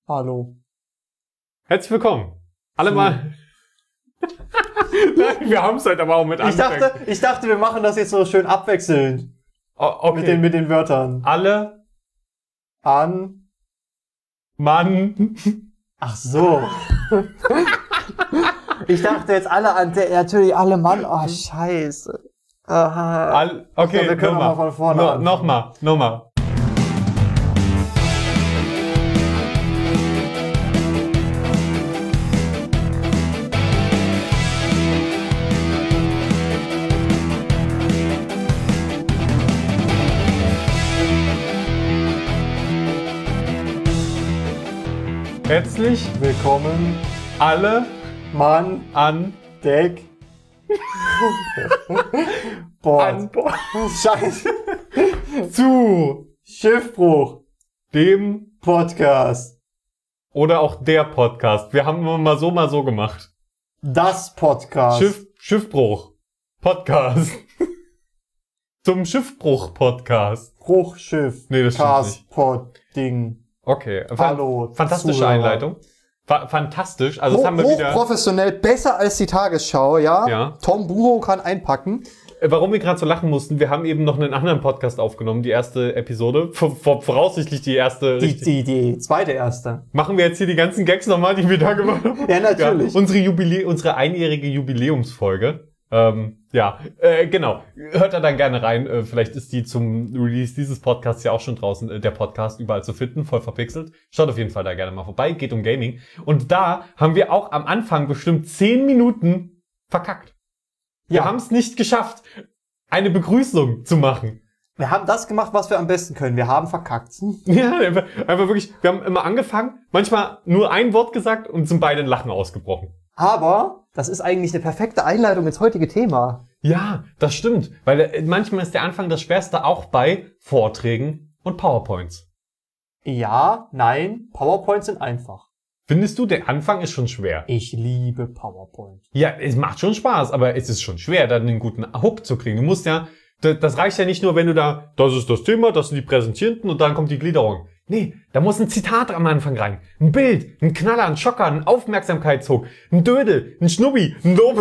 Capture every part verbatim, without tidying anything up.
Hallo. Herzlich willkommen. Alle so. Mal. Nein, wir haben es halt aber auch mit ich dachte, ich dachte, wir machen das jetzt so schön abwechselnd. Oh, okay. Mit den, mit den Wörtern. Alle. An. Mann. Ach so. Ich dachte jetzt alle an der, natürlich alle Mann. Oh, scheiße. Aha. All, okay, glaub, wir können nochmal. mal von vorne no, an. Nochmal, nochmal. Herzlich willkommen, alle Mann an Deck. Boah. An Bord. Scheiße. Zu Schiffbruch. Dem Podcast. Oder auch der Podcast. Wir haben immer mal so, mal so gemacht. Das Podcast. Schiff, Schiffbruch. Podcast. Zum Schiffbruch-Podcast. Bruchschiff. Nee, das stimmt nicht. Cast-Pod-Ding. Okay. Hallo. Fantastische Zuhörer. Einleitung. Fa- fantastisch. Also, das haben wir wieder. Hochprofessionell, besser als die Tagesschau, ja? Ja. Tom Bucho kann einpacken. Warum wir gerade so lachen mussten, wir haben eben noch einen anderen Podcast aufgenommen, die erste Episode. V- v- voraussichtlich die erste. Die, richtig- die, die zweite erste. Machen wir jetzt hier die ganzen Gags nochmal, die wir da gemacht haben? Ja, natürlich. Ja, unsere Jubilä unsere einjährige Jubiläumsfolge. Ähm, ja, äh, genau. Hört da dann gerne rein. Äh, vielleicht ist die zum Release dieses Podcasts ja auch schon draußen, äh, der Podcast überall zu finden, voll verpixelt. Schaut auf jeden Fall da gerne mal vorbei. Geht um Gaming. Und da haben wir auch am Anfang bestimmt zehn Minuten verkackt. Wir Ja. haben es nicht geschafft, eine Begrüßung zu machen. Wir haben das gemacht, was wir am besten können. Wir haben verkackt. Ja, einfach, einfach wirklich, wir haben immer angefangen, manchmal nur ein Wort gesagt und sind beide in Lachen ausgebrochen. Aber das ist eigentlich eine perfekte Einleitung ins heutige Thema. Ja, das stimmt, weil äh, manchmal ist der Anfang das Schwerste auch bei Vorträgen und PowerPoints. Ja, nein, PowerPoints sind einfach. Findest du, der Anfang ist schon schwer? Ich liebe PowerPoint. Ja, es macht schon Spaß, aber es ist schon schwer, dann einen guten Hook zu kriegen. Du musst ja, das, das reicht ja nicht nur, wenn du da, das ist das Thema, das sind die Präsentierenden und dann kommt die Gliederung. Nee, da muss ein Zitat am Anfang rein. Ein Bild, ein Knaller, ein Schocker, ein Aufmerksamkeitshook, ein Dödel, ein Schnubbi, ein Lob.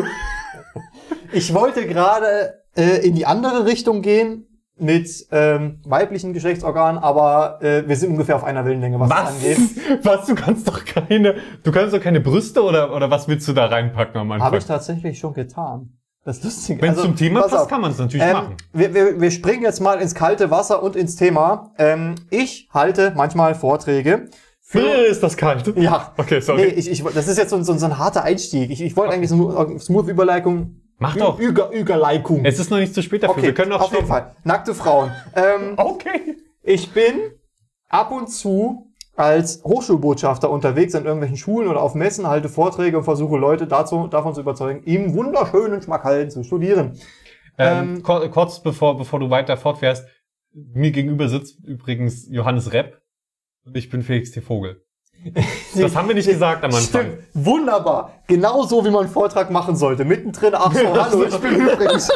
Ich wollte gerade äh, in die andere Richtung gehen mit ähm, weiblichen Geschlechtsorganen, aber äh, wir sind ungefähr auf einer Wellenlänge, was, das angeht. Was? Du kannst doch keine, du kannst doch keine Brüste oder, oder was willst du da reinpacken am Anfang? Habe ich tatsächlich schon getan. Das ist lustig. Wenn es Also, zum Thema pass passt, auf. kann man es natürlich Ähm, machen. wir, wir, wir springen jetzt mal ins kalte Wasser und ins Thema. Ähm, ich halte manchmal Vorträge für... Äh, ist das kalt? Ja. Okay, sorry. Nee, ich, ich, das ist jetzt so, so, so ein harter Einstieg. Ich, ich wollte eigentlich so eine smooth Überleitung. Mach doch. Ü- Üger, Überleitung. Es ist noch nicht zu spät dafür. Okay, Wir können auch auf jeden Fall. Nackte Frauen. Ähm, Okay. ich bin ab und zu als Hochschulbotschafter unterwegs an irgendwelchen Schulen oder auf Messen, halte Vorträge und versuche Leute dazu, davon zu überzeugen, im wunderschönen Schmackhallen zu studieren. Ähm, Ähm, kur- kurz bevor, bevor du weiter fortfährst, mir gegenüber sitzt übrigens Johannes Repp und ich bin Felix T. Vogel. Das haben wir nicht gesagt am Anfang. Stimmt, wunderbar. Genau so, wie man einen Vortrag machen sollte. Mittendrin, ach so, hallo, ich bin übrigens.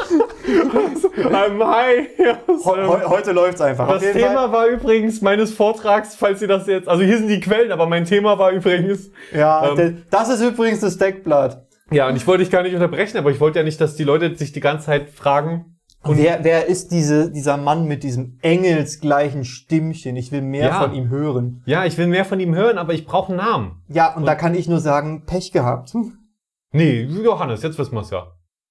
Ähm, hi. Heu- heu- heute läuft's einfach. Das Auf jeden Thema Fall. war übrigens meines Vortrags, falls ihr das jetzt, also hier sind die Quellen, aber mein Thema war übrigens, Ja, ähm, de- das ist übrigens das Deckblatt. ja, und ich wollte dich gar nicht unterbrechen, aber ich wollte ja nicht, dass die Leute sich die ganze Zeit fragen. Und wer, wer ist diese, dieser Mann mit diesem engelsgleichen Stimmchen? Ich will mehr Ja. von ihm hören. Ja, ich will mehr von ihm hören, aber ich brauche einen Namen. Ja, und, da kann ich nur sagen, Pech gehabt. Nee, Johannes, jetzt wissen wir's ja.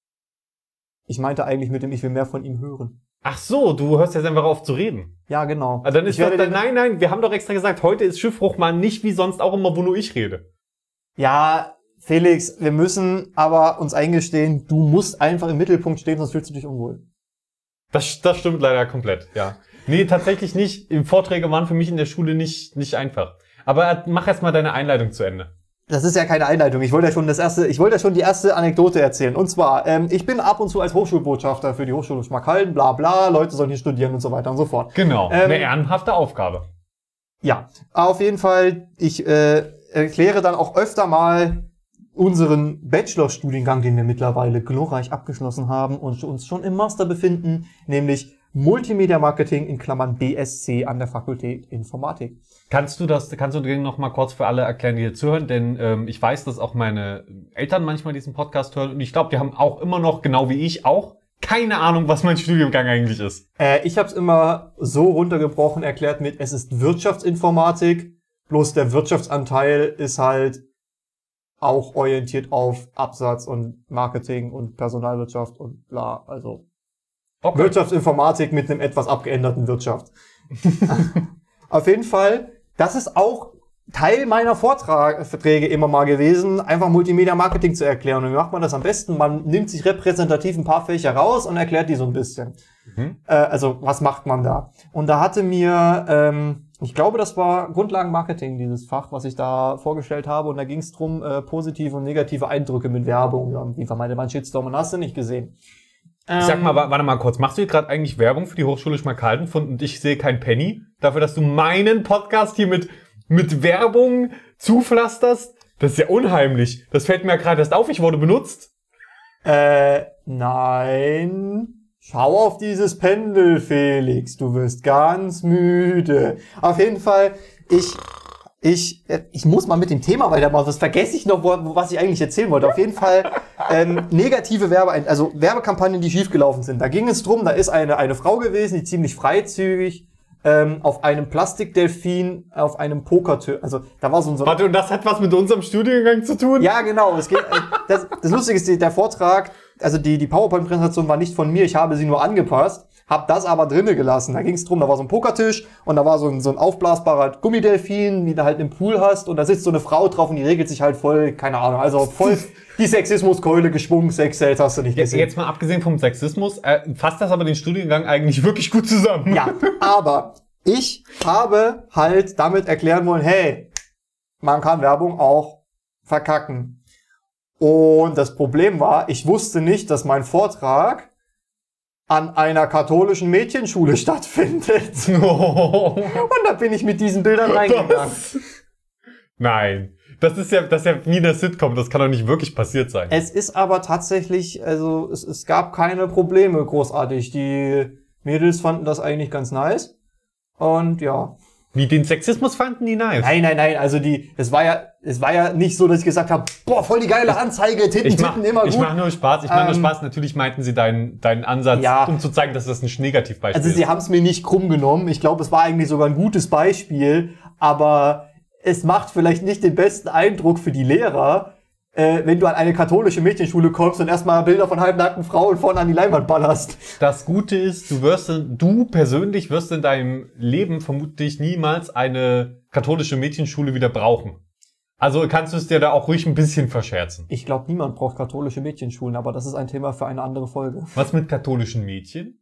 Ich meinte eigentlich mit dem, ich will mehr von ihm hören. Ach so, du hörst jetzt einfach auf zu reden. Ja, genau. Ah, dann ist ich werde doch, den- nein, nein, wir haben doch extra gesagt, heute ist Schiffbruch mal nicht wie sonst auch immer, wo nur ich rede. Ja, Felix, wir müssen aber uns eingestehen, du musst einfach im Mittelpunkt stehen, sonst fühlst du dich unwohl. Das, das stimmt leider komplett, ja. Nee, tatsächlich nicht. Vorträge waren für mich in der Schule nicht, nicht einfach. Aber mach erst mal deine Einleitung zu Ende. Das ist ja keine Einleitung. Ich wollte ja schon das erste, ich wollte ja schon die erste Anekdote erzählen. Und zwar, ähm, ich bin ab und zu als Hochschulbotschafter für die Hochschule Schmackhallen, bla bla, Leute sollen hier studieren und so weiter und so fort. Genau, Ähm, eine ehrenhafte Aufgabe. Ja, auf jeden Fall, ich äh, erkläre dann auch öfter mal unseren Bachelorstudiengang, den wir mittlerweile glorreich abgeschlossen haben und uns schon im Master befinden, nämlich Multimedia Marketing in Klammern B S C an der Fakultät Informatik. Kannst du das, kannst du den noch mal kurz für alle erklären, die hier zuhören? Denn ähm, ich weiß, dass auch meine Eltern manchmal diesen Podcast hören und ich glaube, die haben auch immer noch, genau wie ich auch, keine Ahnung, was mein Studiengang eigentlich ist. Äh, ich habe es immer so runtergebrochen erklärt mit, es ist Wirtschaftsinformatik, bloß der Wirtschaftsanteil ist halt auch orientiert auf Absatz und Marketing und Personalwirtschaft und bla, also okay. Wirtschaftsinformatik mit einem etwas abgeänderten Wirtschaft. Auf jeden Fall, das ist auch Teil meiner Vorträge immer mal gewesen, einfach Multimedia Marketing zu erklären. Und wie macht man das am besten? Man nimmt sich repräsentativ ein paar Fächer raus und erklärt die so ein bisschen. Mhm. Äh, also, was macht man da? Und da hatte mir, ähm, ich glaube, das war Grundlagenmarketing, dieses Fach, was ich da vorgestellt habe. Und da ging es drum, äh, positive und negative Eindrücke mit Werbung. Ja, wie vermeidet man Shitstorm und hast du nicht gesehen. Ich sag mal, warte mal kurz, machst du hier gerade eigentlich Werbung für die Hochschule Schmalkalden und ich sehe kein Penny dafür, dass du meinen Podcast hier mit mit Werbung zupflasterst? Das ist ja unheimlich. Das fällt mir ja gerade erst auf, ich wurde benutzt. Äh, nein. Schau auf dieses Pendel, Felix. Du wirst ganz müde. Auf jeden Fall, ich Ich, ich muss mal mit dem Thema weitermachen, das vergesse ich noch, wo, was ich eigentlich erzählen wollte. Auf jeden Fall ähm, negative Werbe, also Werbekampagnen, die schiefgelaufen sind. Da ging es drum, da ist eine eine Frau gewesen, die ziemlich freizügig ähm, auf einem Plastikdelfin auf einem Pokertisch, also da war so ein... So Warte, und das hat was mit unserem Studiengang zu tun? Ja, genau. Es geht, äh, das, das Lustige ist, der Vortrag, also die die PowerPoint-Präsentation war nicht von mir, ich habe sie nur angepasst. Hab das aber drinnen gelassen. Da ging es drum, da war so ein Pokertisch und da war so ein, so ein aufblasbarer Gummidelfin, wie du halt im Pool hast. Und da sitzt so eine Frau drauf und die regelt sich halt voll, keine Ahnung, also voll die Sexismuskeule geschwungen, Sex-Sales hast du nicht gesehen. Jetzt mal abgesehen vom Sexismus, äh, fasst das aber den Studiengang eigentlich wirklich gut zusammen. Ja, aber ich habe halt damit erklären wollen, hey, man kann Werbung auch verkacken. Und das Problem war, ich wusste nicht, dass mein Vortrag an einer katholischen Mädchenschule stattfindet. Oh. Und da bin ich mit diesen Bildern reingegangen. Das? Nein. Das ist ja, das ist ja wie eine Sitcom, das kann doch nicht wirklich passiert sein. Es ist aber tatsächlich, also es, es gab keine Probleme großartig. Die Mädels fanden das eigentlich ganz nice. Und ja. Wie, den Sexismus fanden die nice? Nein, nein, nein, also die, es war ja, es war ja nicht so, dass ich gesagt habe, boah, voll die geile Anzeige, Titten, ich mach, Titten, immer gut. Ich mach nur Spaß, ich mach nur ähm, Spaß. Natürlich meinten sie deinen, deinen Ansatz, ja, um zu zeigen, dass das ein Negativbeispiel ist. Also sie haben es mir nicht krumm genommen. Ich glaube, es war eigentlich sogar ein gutes Beispiel, aber es macht vielleicht nicht den besten Eindruck für die Lehrer, äh, wenn du an eine katholische Mädchenschule kommst und erstmal Bilder von halbnackten Frauen vorne an die Leinwand ballerst. Das Gute ist, du wirst, du persönlich wirst in deinem Leben vermutlich niemals eine katholische Mädchenschule wieder brauchen. Also kannst du es dir da auch ruhig ein bisschen verscherzen. Ich glaube, niemand braucht katholische Mädchenschulen, aber das ist ein Thema für eine andere Folge. Was mit katholischen Mädchen?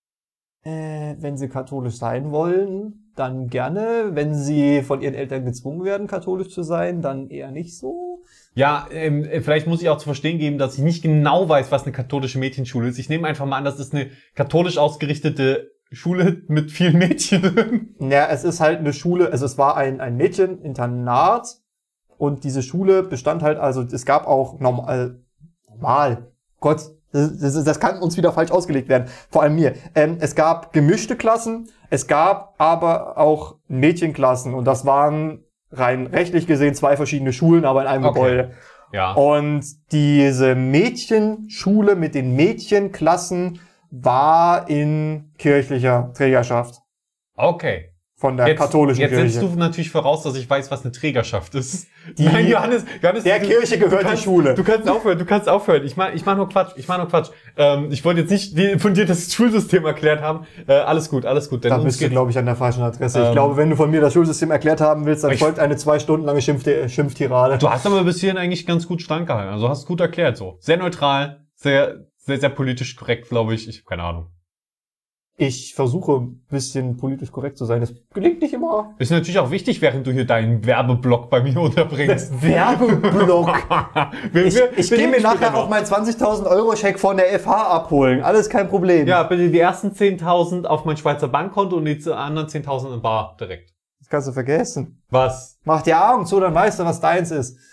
Äh, wenn sie katholisch sein wollen, dann gerne. Wenn sie von ihren Eltern gezwungen werden, katholisch zu sein, dann eher nicht so. Ja, ähm, vielleicht muss ich auch zu verstehen geben, dass ich nicht genau weiß, was eine katholische Mädchenschule ist. Ich nehme einfach mal an, das ist eine katholisch ausgerichtete Schule mit vielen Mädchen. Ja, es ist halt eine Schule, also es war ein, ein Mädcheninternat und diese Schule bestand halt, also es gab auch normal, normal, Gott, das, das, das kann uns wieder falsch ausgelegt werden, vor allem mir. Ähm, es gab gemischte Klassen, es gab aber auch Mädchenklassen und das waren rein rechtlich gesehen zwei verschiedene Schulen, aber in einem Okay. Gebäude. Ja. Und diese Mädchenschule mit den Mädchenklassen war in kirchlicher Trägerschaft. Okay. Von der Jetzt, katholischen jetzt Kirche. setzt du natürlich voraus, dass ich weiß, was eine Trägerschaft ist. Die- Nein, Johannes, Johannes, der du, Kirche gehört du kannst, die Schule. Du kannst aufhören, du kannst aufhören. Ich mach, ich mach nur Quatsch, ich mach nur Quatsch. Ähm, ich wollte jetzt nicht die, von dir das Schulsystem erklärt haben. Äh, alles gut, alles gut. Denn Da uns bist du, geht's- glaube ich, an der falschen Adresse. Ähm, ich glaube, wenn du von mir das Schulsystem erklärt haben willst, dann ich- folgt eine zwei Stunden lange Schimpf Schimpftirade. Du hast aber bis hierhin eigentlich ganz gut standgehalten. Also hast gut erklärt so. Sehr neutral, sehr, sehr, sehr politisch korrekt, glaube ich. Ich habe keine Ahnung. Ich versuche ein bisschen politisch korrekt zu sein. Das gelingt nicht immer. Ist natürlich auch wichtig, während du hier deinen Werbeblock bei mir unterbringst. Werbeblock. Wir- Ich, wir- ich wir gehe mir reden später nachher noch. auch meinen zwanzigtausend Euro Scheck von der F H abholen. Alles kein Problem. Ja, bitte die ersten zehntausend auf mein Schweizer Bankkonto und die anderen zehntausend in Bar direkt. Das kannst du vergessen. Was? Mach die Augen zu, dann weißt du, was deins ist.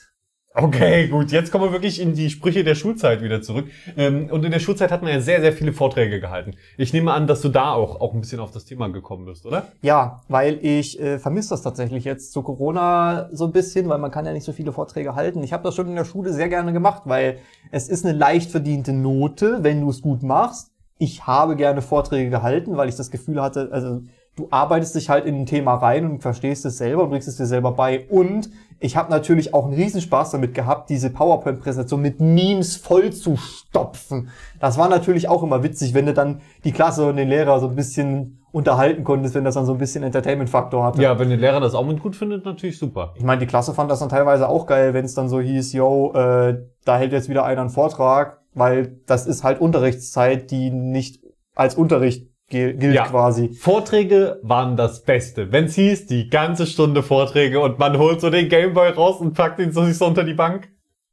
Okay, gut, jetzt kommen wir wirklich in die Sprüche der Schulzeit wieder zurück. Ähm, und in der Schulzeit hat man ja sehr, sehr viele Vorträge gehalten. Ich nehme an, dass du da auch, auch ein bisschen auf das Thema gekommen bist, oder? Ja, weil ich äh, vermisse das tatsächlich jetzt zu Corona so ein bisschen, weil man kann ja nicht so viele Vorträge halten. Ich habe das schon in der Schule sehr gerne gemacht, weil es ist eine leicht verdiente Note, wenn du es gut machst. Ich habe gerne Vorträge gehalten, weil ich das Gefühl hatte, also du arbeitest dich halt in ein Thema rein und verstehst es selber und bringst es dir selber bei. Und ich habe natürlich auch einen Riesenspaß damit gehabt, diese PowerPoint-Präsentation mit Memes voll zu stopfen. Das war natürlich auch immer witzig, wenn du dann die Klasse und den Lehrer so ein bisschen unterhalten konntest, wenn das dann so ein bisschen Entertainment-Faktor hatte. Ja, wenn der Lehrer das auch mit gut findet, natürlich super. Ich meine, die Klasse fand das dann teilweise auch geil, wenn es dann so hieß, yo, äh, da hält jetzt wieder einer einen Vortrag, weil das ist halt Unterrichtszeit, die nicht als Unterricht gilt ja, quasi. Vorträge waren das Beste. Wenn's hieß, die ganze Stunde Vorträge und man holt so den Gameboy raus und packt ihn so sich so unter die Bank.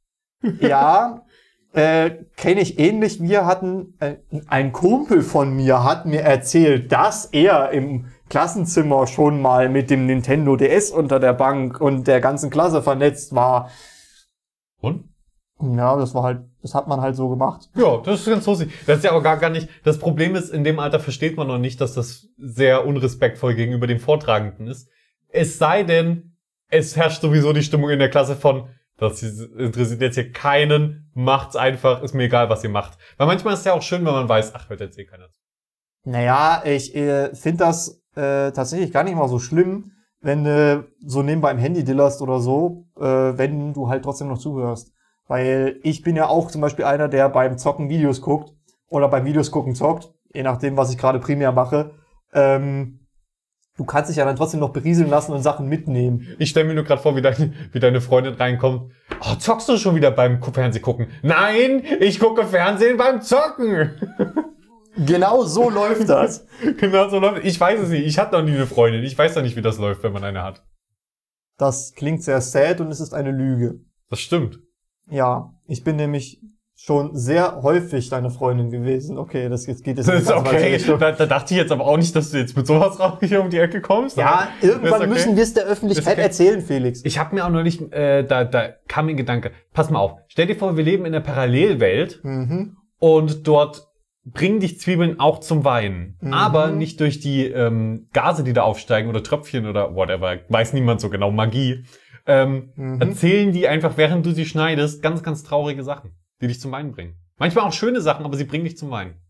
Ja, äh, kenne ich ähnlich. Wir hatten, äh, ein Kumpel von mir hat mir erzählt, dass er im Klassenzimmer schon mal mit dem Nintendo D S unter der Bank und der ganzen Klasse vernetzt war. Und? Ja, das war halt, das hat man halt so gemacht. Ja, das ist ganz lustig. Das ist ja auch gar, gar nicht, das Problem ist, in dem Alter versteht man noch nicht, dass das sehr unrespektvoll gegenüber dem Vortragenden ist. Es sei denn, es herrscht sowieso die Stimmung in der Klasse von, das interessiert jetzt hier keinen, macht's einfach, ist mir egal, was ihr macht. Weil manchmal ist es ja auch schön, wenn man weiß, ach, hört jetzt eh keiner zu. Naja, ich äh, finde das äh, tatsächlich gar nicht mal so schlimm, wenn du so nebenbei im Handy dillerst oder so, äh, wenn du halt trotzdem noch zuhörst. Weil ich bin ja auch zum Beispiel einer, der beim Zocken Videos guckt oder beim Videos gucken zockt, je nachdem, was ich gerade primär mache. Ähm, du kannst dich ja dann trotzdem noch berieseln lassen und Sachen mitnehmen. Ich stelle mir nur gerade vor, wie, dein, wie deine Freundin reinkommt. Oh, zockst du schon wieder beim Fernsehen gucken? Nein, ich gucke Fernsehen beim Zocken. Genau so läuft das. Genau so läuft. Ich weiß es nicht. Ich hatte noch nie eine Freundin. Ich weiß doch nicht, wie das läuft, wenn man eine hat. Das klingt sehr sad und es ist eine Lüge. Das stimmt. Ja, ich bin nämlich schon sehr häufig deine Freundin gewesen. Okay, das jetzt geht jetzt Das ist okay. Da, da dachte ich jetzt aber auch nicht, dass du jetzt mit sowas raus hier um die Ecke kommst. Ja, irgendwann okay. müssen wir es der Öffentlichkeit okay. erzählen, Felix. Ich habe mir auch noch nicht, äh, da, da kam mir ein Gedanke. Pass mal auf. Stell dir vor, wir leben in einer Parallelwelt mhm. und dort bringen dich Zwiebeln auch zum Weinen. Mhm. Aber nicht durch die ähm, Gase, die da aufsteigen oder Tröpfchen oder whatever. Weiß niemand so genau. Magie. Ähm, mhm. Erzählen die einfach, während du sie schneidest, ganz, ganz traurige Sachen, die dich zum Weinen bringen. Manchmal auch schöne Sachen, aber sie bringen dich zum Weinen.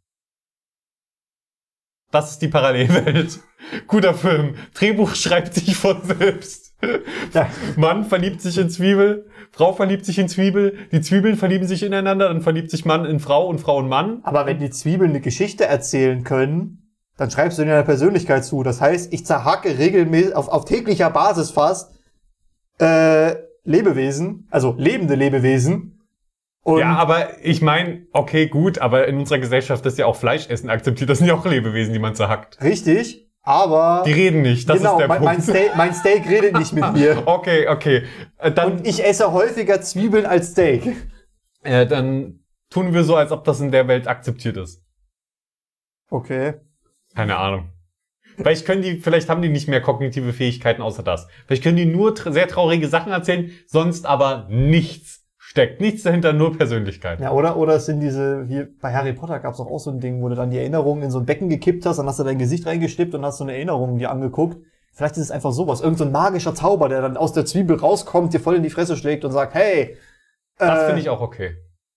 Das ist die Parallelwelt. Guter Film. Drehbuch schreibt sich von selbst. Ja. Mann verliebt sich in Zwiebel, Frau verliebt sich in Zwiebel, die Zwiebeln verlieben sich ineinander, dann verliebt sich Mann in Frau und Frau in Mann. Aber wenn die Zwiebeln eine Geschichte erzählen können, dann schreibst du in deiner Persönlichkeit zu. Das heißt, ich zerhacke regelmäßig, auf, auf täglicher Basis fast, Äh, Lebewesen, also lebende Lebewesen. Und ja, aber ich meine, okay, gut, aber in unserer Gesellschaft ist ja auch Fleischessen akzeptiert. Das sind ja auch Lebewesen, die man zerhackt. Richtig, aber... Die reden nicht, das genau, ist der mein, Punkt. Mein Steak, mein Steak redet nicht mit mir. Okay, okay. Äh, dann, Und ich esse häufiger Zwiebeln als Steak. Äh, dann tun wir so, als ob das in der Welt akzeptiert ist. Okay. Keine Ahnung. Vielleicht können die, vielleicht haben die nicht mehr kognitive Fähigkeiten außer das. Vielleicht können die nur tra- sehr traurige Sachen erzählen, sonst aber nichts steckt. Nichts dahinter, nur Persönlichkeit. Ja, oder, oder es sind diese, hier, bei Harry Potter gab es auch so ein Ding, wo du dann die Erinnerungen in so ein Becken gekippt hast, dann hast du dein Gesicht reingestippt und hast so eine Erinnerung dir angeguckt. Vielleicht ist es einfach sowas. Irgend so ein magischer Zauber, der dann aus der Zwiebel rauskommt, dir voll in die Fresse schlägt und sagt, hey. Das äh, finde ich auch okay.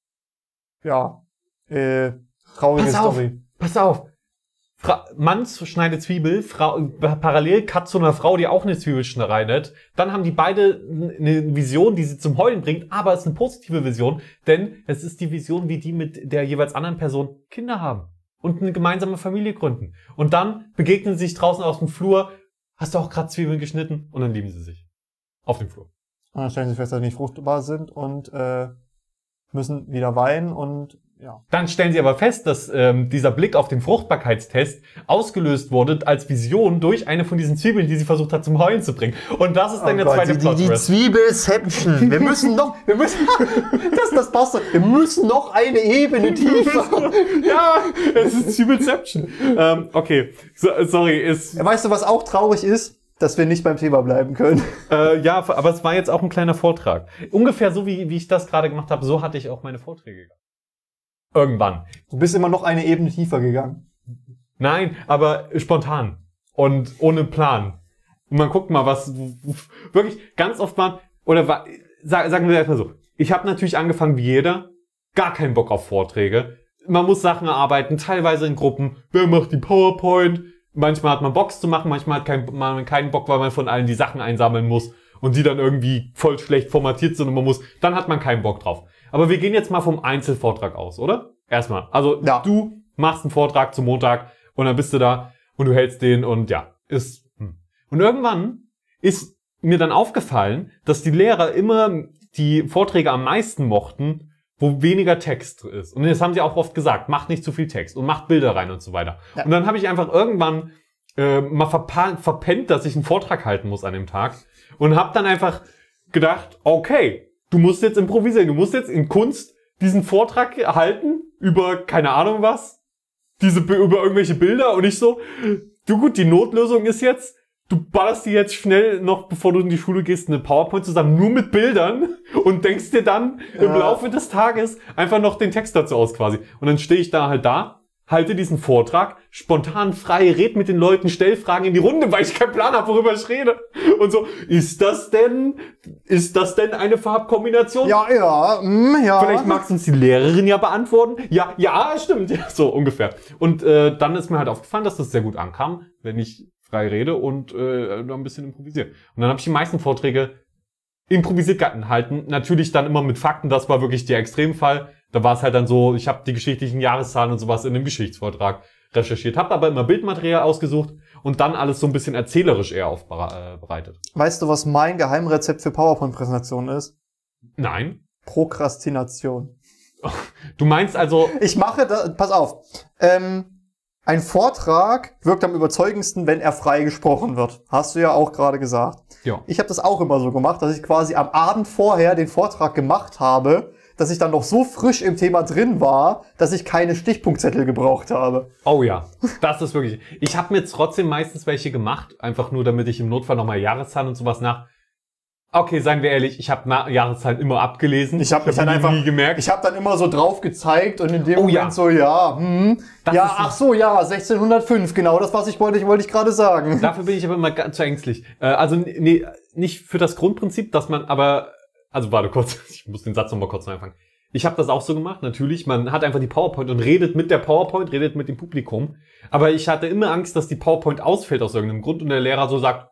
Ja. Äh, traurige Pass auf, Story. Pass auf. Fra- Mann schneidet Zwiebel, Frau, parallel Cut zu einer Frau, die auch eine Zwiebel schneidet. Dann haben die beide eine Vision, die sie zum Heulen bringt, aber es ist eine positive Vision, denn es ist die Vision, wie die mit der jeweils anderen Person Kinder haben und eine gemeinsame Familie gründen. Und dann begegnen sie sich draußen aus dem Flur, hast du auch gerade Zwiebeln geschnitten? Und dann lieben sie sich. Auf dem Flur. Und dann stellen sie fest, dass sie nicht fruchtbar sind und äh, müssen wieder weinen und ja. Dann stellen sie aber fest, dass ähm, dieser Blick auf den Fruchtbarkeitstest ausgelöst wurde als Vision durch eine von diesen Zwiebeln, die sie versucht hat zum Heulen zu bringen. Und das ist dann oh der Gott, zweite die, Plot die, die Twist. Zwiebelception. Wir müssen noch, wir müssen, das, das passt doch. Wir müssen noch eine Ebene tiefer. Ja, es ist Zwiebelception. ähm, okay, so, sorry, ist. Weißt du, was auch traurig ist? dass wir nicht beim Thema bleiben können. Äh, ja, aber es war jetzt auch ein kleiner Vortrag. Ungefähr so, wie, wie ich das gerade gemacht habe, so hatte ich auch meine Vorträge. Irgendwann. Du bist immer noch eine Ebene tiefer gegangen. Nein, aber spontan. Und ohne Plan. Und man guckt mal, was wirklich ganz oft mal, oder war, sagen wir erstmal so, ich habe natürlich angefangen wie jeder, gar keinen Bock auf Vorträge. Man muss Sachen erarbeiten, teilweise in Gruppen. Wer macht die PowerPoint? Manchmal hat man Bock zu machen, manchmal hat kein, man keinen Bock, weil man von allen die Sachen einsammeln muss und die dann irgendwie voll schlecht formatiert sind und man muss, dann hat man keinen Bock drauf. Aber wir gehen jetzt mal vom Einzelvortrag aus, oder? Erstmal. Also ja. Du machst einen Vortrag zum Montag und dann bist du da und du hältst den und ja, ist. Hm. Und irgendwann ist mir dann aufgefallen, dass die Lehrer immer die Vorträge am meisten mochten, wo weniger Text ist. Und das haben sie auch oft gesagt, macht nicht zu viel Text und macht Bilder rein und so weiter. Ja. Und dann habe ich einfach irgendwann äh, mal verpa- verpennt, dass ich einen Vortrag halten muss an dem Tag und habe dann einfach gedacht, okay, du musst jetzt improvisieren, du musst jetzt in Kunst diesen Vortrag halten über keine Ahnung was, diese über irgendwelche Bilder und ich so, du gut, die Notlösung ist jetzt, du ballerst dir jetzt schnell noch, bevor du in die Schule gehst, eine PowerPoint zusammen, nur mit Bildern und denkst dir dann ja. im Laufe des Tages einfach noch den Text dazu aus quasi. Und dann stehe ich da halt da, halte diesen Vortrag, spontan frei, red mit den Leuten, stell Fragen in die Runde, weil ich keinen Plan habe, worüber ich rede. Und so, ist das denn, ist das denn eine Farbkombination? Ja, ja, mm, ja. Vielleicht mag uns die Lehrerin ja beantworten. Ja, ja, stimmt. Ja, so ungefähr. Und äh, dann ist mir halt aufgefallen, dass das sehr gut ankam, wenn ich frei rede und äh, ein bisschen improvisiere. Und dann habe ich die meisten Vorträge improvisiert gehalten. Natürlich dann immer mit Fakten, das war wirklich der Extremfall. Da war es halt dann so, ich habe die geschichtlichen Jahreszahlen und sowas in einem Geschichtsvortrag recherchiert, habe aber immer Bildmaterial ausgesucht und dann alles so ein bisschen erzählerisch eher aufbereitet. Weißt du, was mein Geheimrezept für PowerPoint-Präsentationen ist? Nein. Prokrastination. Du meinst also... Ich mache das, pass auf, ähm, ein Vortrag wirkt am überzeugendsten, wenn er frei gesprochen wird. Hast du ja auch gerade gesagt. Ja. Ich habe das auch immer so gemacht, dass ich quasi am Abend vorher den Vortrag gemacht habe, dass ich dann noch so frisch im Thema drin war, dass ich keine Stichpunktzettel gebraucht habe. Oh ja, das ist wirklich... Ich habe mir jetzt trotzdem meistens welche gemacht, einfach nur, damit ich im Notfall nochmal Jahreszahlen und sowas nach... Okay, seien wir ehrlich, ich habe Jahreszahlen immer abgelesen. Ich habe mich dann einfach nie gemerkt. Ich habe dann immer so drauf gezeigt und in dem oh, Moment ja. so, ja, hm, ja, ach so, ja, sechzehnhundertfünf, genau das, was ich wollte, ich wollte ich gerade sagen. Dafür bin ich aber immer ganz zu ängstlich. Äh, also nee, nicht für das Grundprinzip, dass man aber, also warte kurz, ich muss den Satz nochmal kurz neu anfangen. Ich habe das auch so gemacht, natürlich, man hat einfach die PowerPoint und redet mit der PowerPoint, redet mit dem Publikum. Aber ich hatte immer Angst, dass die PowerPoint ausfällt aus irgendeinem Grund und der Lehrer so sagt,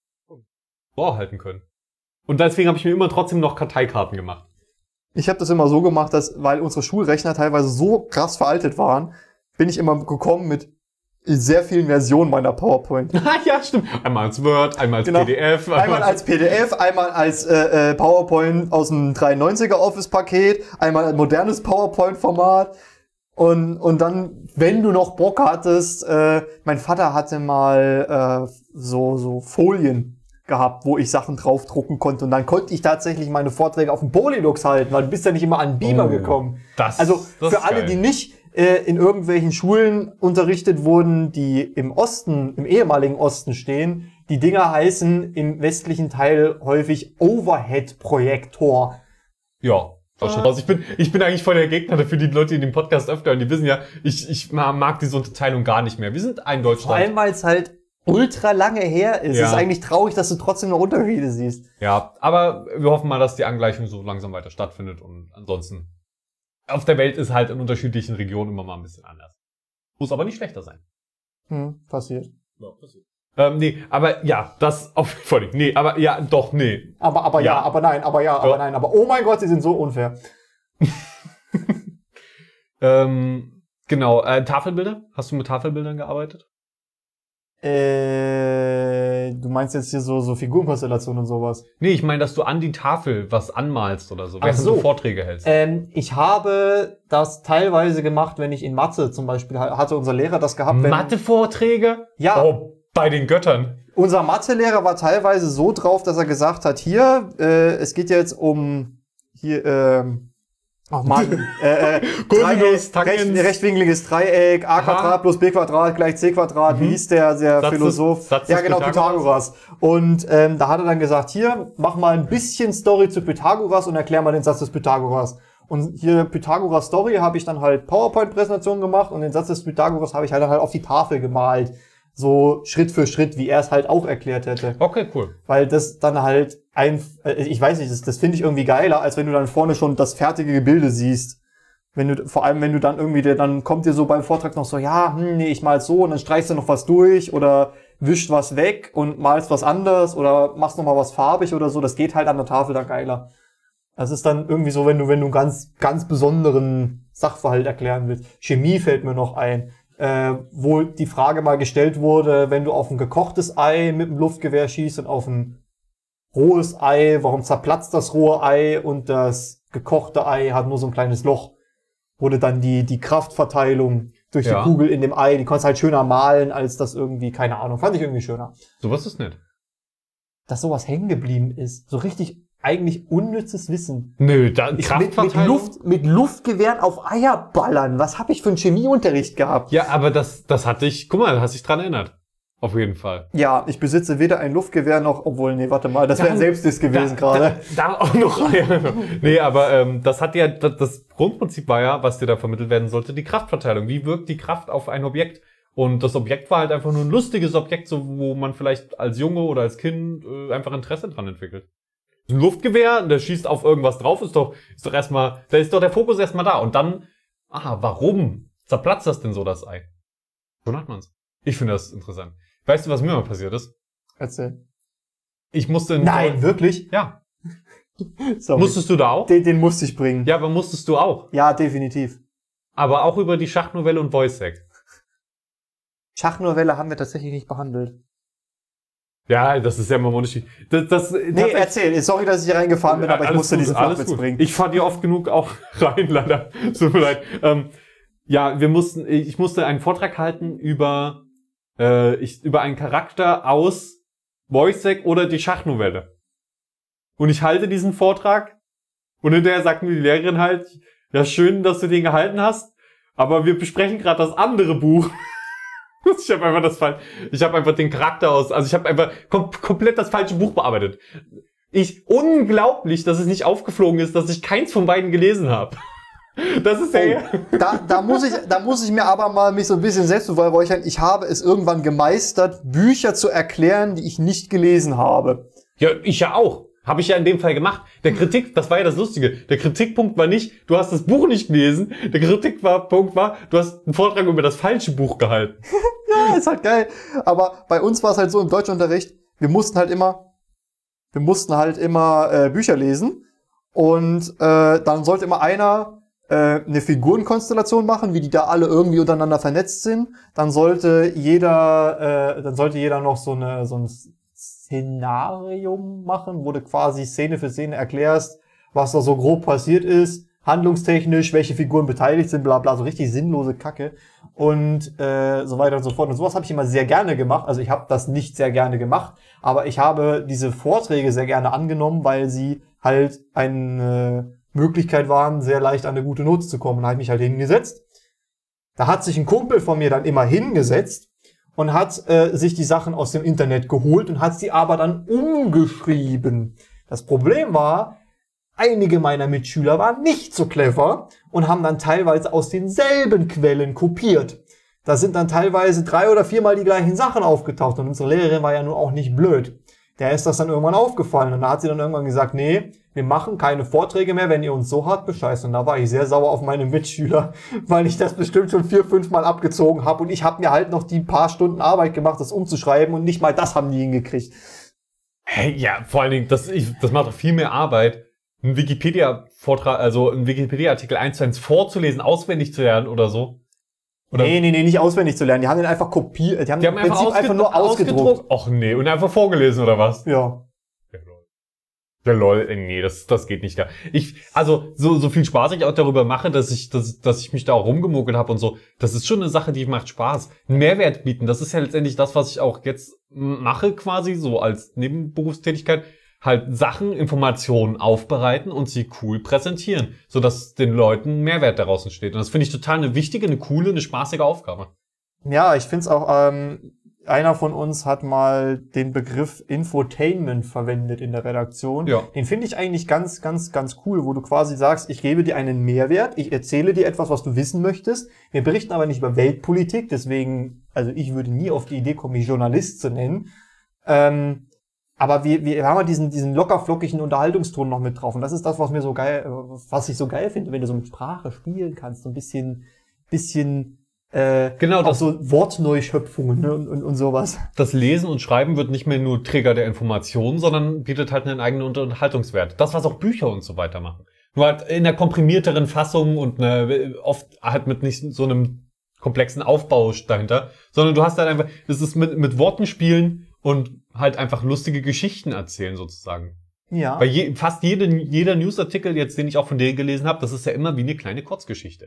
vorhalten können. Und deswegen habe ich mir immer trotzdem noch Karteikarten gemacht. Ich habe das immer so gemacht, dass, weil unsere Schulrechner teilweise so krass veraltet waren, bin ich immer gekommen mit sehr vielen Versionen meiner PowerPoint. Ja, stimmt. Einmal als Word, einmal als genau. P D F. Einmal, einmal als P D F, einmal als äh, äh, PowerPoint aus dem dreiundneunziger Office-Paket, einmal ein modernes PowerPoint-Format. Und, und dann, wenn du noch Bock hattest, äh, mein Vater hatte mal äh, so, so Folien gehabt, wo ich Sachen draufdrucken konnte und dann konnte ich tatsächlich meine Vorträge auf dem Polylux halten, weil du bist ja nicht immer an Beamer oh, gekommen. Das, also das für alle, geil. die nicht äh, in irgendwelchen Schulen unterrichtet wurden, die im Osten, im ehemaligen Osten stehen, die Dinger heißen im westlichen Teil häufig Overhead-Projektor. Ja. Also ich bin, ich bin eigentlich voll der Gegner dafür, die Leute, die den Podcast öfter hören, die wissen ja, ich, ich mag diese Unterteilung gar nicht mehr. Wir sind ein Deutschland. Vor allem, weil es halt ultra lange her ist. Ja. Es ist eigentlich traurig, dass du trotzdem noch Unterschiede siehst. Ja, aber wir hoffen mal, dass die Angleichung so langsam weiter stattfindet und ansonsten auf der Welt ist halt in unterschiedlichen Regionen immer mal ein bisschen anders. Muss aber nicht schlechter sein. Hm, passiert. Ja, passiert. Ähm, nee, aber ja, das auf jeden Fall nicht. Nee, aber ja, doch, nee. Aber, aber ja, ja aber nein, aber ja, aber ja. nein, aber oh mein Gott, sie sind so unfair. ähm, genau, äh, Tafelbilder? Hast du mit Tafelbildern gearbeitet? Äh, du meinst jetzt hier so, so Figurenkonstellationen und sowas? Nee, ich meine, dass du an die Tafel was anmalst oder so, während so. du Vorträge hältst. Ähm, ich habe das teilweise gemacht, wenn ich in Mathe zum Beispiel, hatte unser Lehrer das gehabt. Mathe-Vorträge? Ja. Oh, bei den Göttern. Unser Mathelehrer war teilweise so drauf, dass er gesagt hat, hier, äh, es geht jetzt um, hier, ähm, Ach Mann, äh, äh, Cosinus, Dreieck, recht, Tangens. rechtwinkliges Dreieck, a Quadrat plus b Quadrat gleich c Quadrat, wie hieß der, der Satz des- Philosoph? Satz Ja des genau, Pythagoras. Pythagoras. Und ähm, da hat er dann gesagt, hier, mach mal ein bisschen Story zu Pythagoras und erklär mal den Satz des Pythagoras. Und hier Pythagoras Story habe ich dann halt PowerPoint-Präsentation gemacht und den Satz des Pythagoras habe ich halt dann halt auf die Tafel gemalt. So Schritt für Schritt, wie er es halt auch erklärt hätte. Okay, cool. Weil das dann halt ein, äh, ich weiß nicht, das, das finde ich irgendwie geiler, als wenn du dann vorne schon das fertige Gebilde siehst. Wenn du, vor allem wenn du dann irgendwie, der, dann kommt dir so beim Vortrag noch so, ja, hm, nee, ich mal's so und dann streichst du noch was durch oder wischt was weg und malst was anders oder machst noch mal was farbig oder so. Das geht halt an der Tafel dann geiler. Das ist dann irgendwie so, wenn du, wenn du einen ganz, ganz besonderen Sachverhalt erklären willst. Chemie fällt mir noch ein. Äh, wo die Frage mal gestellt wurde, wenn du auf ein gekochtes Ei mit dem Luftgewehr schießt und auf ein rohes Ei, warum zerplatzt das rohe Ei und das gekochte Ei hat nur so ein kleines Loch? Wurde dann die, die Kraftverteilung durch Ja. die Kugel in dem Ei, die konntest halt schöner malen, als das irgendwie, keine Ahnung, fand ich irgendwie schöner. Sowas ist nett. Dass sowas hängen geblieben ist. So richtig eigentlich unnützes Wissen. Nö, da, Ich mit, mit, Kraftverteilung. Luft, mit Luftgewehren auf Eier ballern. Was habe ich für einen Chemieunterricht gehabt? Ja, aber das, das hat dich, guck mal, da hast dich dran erinnert. Auf jeden Fall. Ja, ich besitze weder ein Luftgewehr noch, obwohl, nee, warte mal, das wäre ein Da- Selbstdiss gewesen Da, gerade. da, da auch noch. Ja. Nee, aber ähm, das hat ja, das, das Grundprinzip war ja, was dir da vermittelt werden sollte, die Kraftverteilung. Wie wirkt die Kraft auf ein Objekt? Und das Objekt war halt einfach nur ein lustiges Objekt, so wo man vielleicht als Junge oder als Kind äh, einfach Interesse dran entwickelt. Ein Luftgewehr, der schießt auf irgendwas drauf, ist doch, ist doch erstmal, da ist doch der Fokus erstmal da. Und dann, ah, warum zerplatzt das denn so, das Ei? So hat man's. Ich finde das interessant. Weißt du, was mir mal passiert ist? Erzähl. Ich musste in Nein, wirklich? Ja. Sorry. Musstest du da auch? Den, den musste ich bringen. Ja, aber musstest du auch. Ja, definitiv. Aber auch über die Schachnovelle und Voice-Sec. Schachnovelle haben wir tatsächlich nicht behandelt. Ja, das ist ja immer unterschiedlich. Das, das, Nee, erzähl. Sorry, dass ich hier reingefahren bin, aber ich Alles musste gut, diese alles Flachwitz gut. bringen. Ich fahre dir oft genug auch rein, leider. Tut mir leid. Ähm, ja, wir mussten, ich musste einen Vortrag halten über, äh, ich, über einen Charakter aus Voice-Sec oder die Schachnovelle. Und ich halte diesen Vortrag und hinterher sagt mir die Lehrerin halt, ja, schön, dass du den gehalten hast, aber wir besprechen gerade das andere Buch. Ich habe einfach das Fall, ich habe einfach den Charakter aus, also ich habe einfach kom komplett das falsche Buch bearbeitet. Ich, unglaublich, dass es nicht aufgeflogen ist, dass ich keins von beiden gelesen habe. Das ist ja, Oh, da, da muss ich, da muss ich mir aber mal mich so ein bisschen selbst beweihräuchern. Ich habe es irgendwann gemeistert, Bücher zu erklären, die ich nicht gelesen habe. ja, ich ja auch. Habe ich ja in dem Fall gemacht. Der Kritik, das war ja das Lustige. Der Kritikpunkt war nicht, du hast das Buch nicht gelesen. Der Kritikpunkt war, du hast einen Vortrag über das falsche Buch gehalten. Ja, ist halt geil. Aber bei uns war es halt so im Deutschunterricht, wir mussten halt immer, wir mussten halt immer äh, Bücher lesen. Und äh, dann sollte immer einer äh, eine Figurenkonstellation machen, wie die da alle irgendwie untereinander vernetzt sind. Dann sollte jeder, äh, dann sollte jeder noch so eine so ein Szenarium machen, wo du quasi Szene für Szene erklärst, was da so grob passiert ist, handlungstechnisch, welche Figuren beteiligt sind, bla bla, so richtig sinnlose Kacke und äh, so weiter und so fort. Und sowas habe ich immer sehr gerne gemacht. Also ich habe das nicht sehr gerne gemacht, aber ich habe diese Vorträge sehr gerne angenommen, weil sie halt eine Möglichkeit waren, sehr leicht an eine gute Note zu kommen. Da habe ich mich halt hingesetzt. Da hat sich ein Kumpel von mir dann immer hingesetzt und hat äh, sich die Sachen aus dem Internet geholt und hat sie aber dann umgeschrieben. Das Problem war, einige meiner Mitschüler waren nicht so clever und haben dann teilweise aus denselben Quellen kopiert. Da sind dann teilweise drei oder viermal die gleichen Sachen aufgetaucht und unsere Lehrerin war ja nun auch nicht blöd. Der ist das dann irgendwann aufgefallen und da hat sie dann irgendwann gesagt, nee, wir machen keine Vorträge mehr, wenn ihr uns so hart bescheißt. Und da war ich sehr sauer auf meine Mitschüler, weil ich das bestimmt schon vier, fünf Mal abgezogen habe und ich habe mir halt noch die paar Stunden Arbeit gemacht, das umzuschreiben und nicht mal das haben die hingekriegt. Hey, ja, vor allen Dingen, das, ich, das macht doch viel mehr Arbeit, einen Wikipedia-Vortrag, also einen Wikipedia-Artikel eins zu eins vorzulesen, auswendig zu lernen oder so. Oder Nee, nee, nee, nicht auswendig zu lernen. Die haben den einfach kopiert, die haben die im haben einfach, Prinzip ausgedruckt, einfach nur ausgedruckt. Och nee, und einfach vorgelesen oder was? Ja. Ja, lol. Ja, lol, äh, nee, das, das geht nicht gar. Ich, also, so, so viel Spaß ich auch darüber mache, dass ich, dass, dass ich mich da auch rumgemogelt habe und so, das ist schon eine Sache, die macht Spaß. Einen Mehrwert bieten, das ist ja letztendlich das, was ich auch jetzt mache quasi, so als Nebenberufstätigkeit, halt Sachen, Informationen aufbereiten und sie cool präsentieren, sodass den Leuten Mehrwert daraus entsteht. Und das finde ich total eine wichtige, eine coole, eine spaßige Aufgabe. Ja, ich find's auch, ähm, einer von uns hat mal den Begriff Infotainment verwendet in der Redaktion. Ja. Den finde ich eigentlich ganz, ganz, ganz cool, wo du quasi sagst, ich gebe dir einen Mehrwert, ich erzähle dir etwas, was du wissen möchtest. Wir berichten aber nicht über Weltpolitik, deswegen, also ich würde nie auf die Idee kommen, mich Journalist zu nennen. Ähm, aber wir, wir haben ja diesen, diesen lockerflockigen Unterhaltungston noch mit drauf. Und das ist das, was mir so geil, was ich so geil finde, wenn du so mit Sprache spielen kannst, so ein bisschen, bisschen, Äh, genau, auch das, so Wortneuschöpfungen, ne, und, und, und sowas. Das Lesen und Schreiben wird nicht mehr nur Träger der Informationen, sondern bietet halt einen eigenen Unterhaltungswert. Das, was auch Bücher und so weiter machen. Nur halt in einer komprimierteren Fassung und eine, oft halt mit nicht so einem komplexen Aufbau dahinter, sondern du hast halt einfach, es ist mit, mit Worten spielen und halt einfach lustige Geschichten erzählen sozusagen. Ja. Weil je, fast jede, jeder Newsartikel jetzt, den ich auch von dir gelesen habe, das ist ja immer wie eine kleine Kurzgeschichte.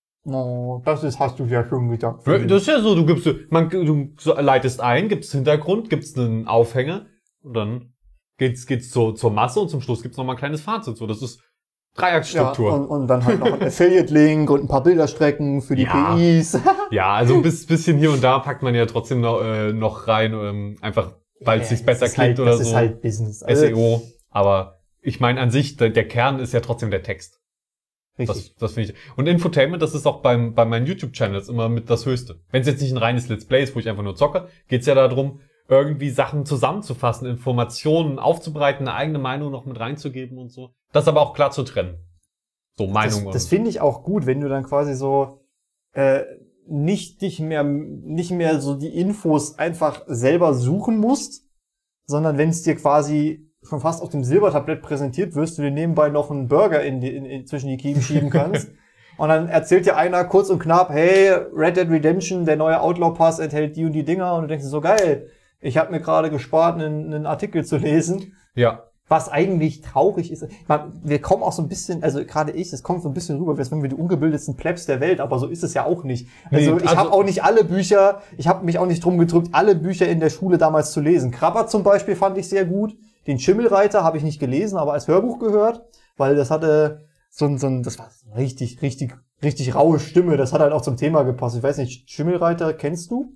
Oh, das ist, hast du ja schon gesagt. Das ist ja so, du gibst, man, du leitest ein, gibst Hintergrund, gibst einen Aufhänger und dann geht's, geht's zur, zur Masse und zum Schluss gibt's noch mal ein kleines Fazit. So, das ist Dreiecksstruktur. Ja, und, und dann halt noch ein Affiliate-Link und ein paar Bilderstrecken für die Ja. P Is. Ja, also ein bisschen hier und da packt man ja trotzdem noch, äh, noch rein, ähm, einfach, weil es Ja, sich besser das ist klingt halt, oder das so. ist halt Business. S E O. Aber ich meine an sich, der, der Kern ist ja trotzdem der Text. Richtig. Das, das finde ich. Und Infotainment, das ist auch beim, bei meinen YouTube-Channels immer mit das Höchste. Wenn es jetzt nicht ein reines Let's Play ist, wo ich einfach nur zocke, geht's ja darum, irgendwie Sachen zusammenzufassen, Informationen aufzubereiten, eine eigene Meinung noch mit reinzugeben und so. Das aber auch klar zu trennen. So Meinung. Das, das finde ich auch gut, wenn du dann quasi so äh, nicht dich mehr, nicht mehr so die Infos einfach selber suchen musst, sondern wenn es dir quasi schon fast auf dem Silbertablett präsentiert wirst, du dir nebenbei noch einen Burger in die, in, in, zwischen die Kiemen schieben kannst. Und dann erzählt dir einer kurz und knapp, hey, Red Dead Redemption, der neue Outlaw Pass enthält die und die Dinger. Und du denkst dir so, geil, ich habe mir gerade gespart, einen, einen Artikel zu lesen. Ja. Was eigentlich traurig ist. Man, wir kommen auch so ein bisschen, also gerade ich, es kommt so ein bisschen rüber, als wenn wir die ungebildetsten Plebs der Welt, aber so ist es ja auch nicht. Also Nee, ich also- habe auch nicht alle Bücher, ich habe mich auch nicht drum gedrückt, alle Bücher in der Schule damals zu lesen. Krabber zum Beispiel fand ich sehr gut. Den Schimmelreiter habe ich nicht gelesen, aber als Hörbuch gehört, weil das hatte so ein, so ein, das war richtig, richtig, richtig raue Stimme. Das hat halt auch zum Thema gepasst. Ich weiß nicht, Schimmelreiter kennst du?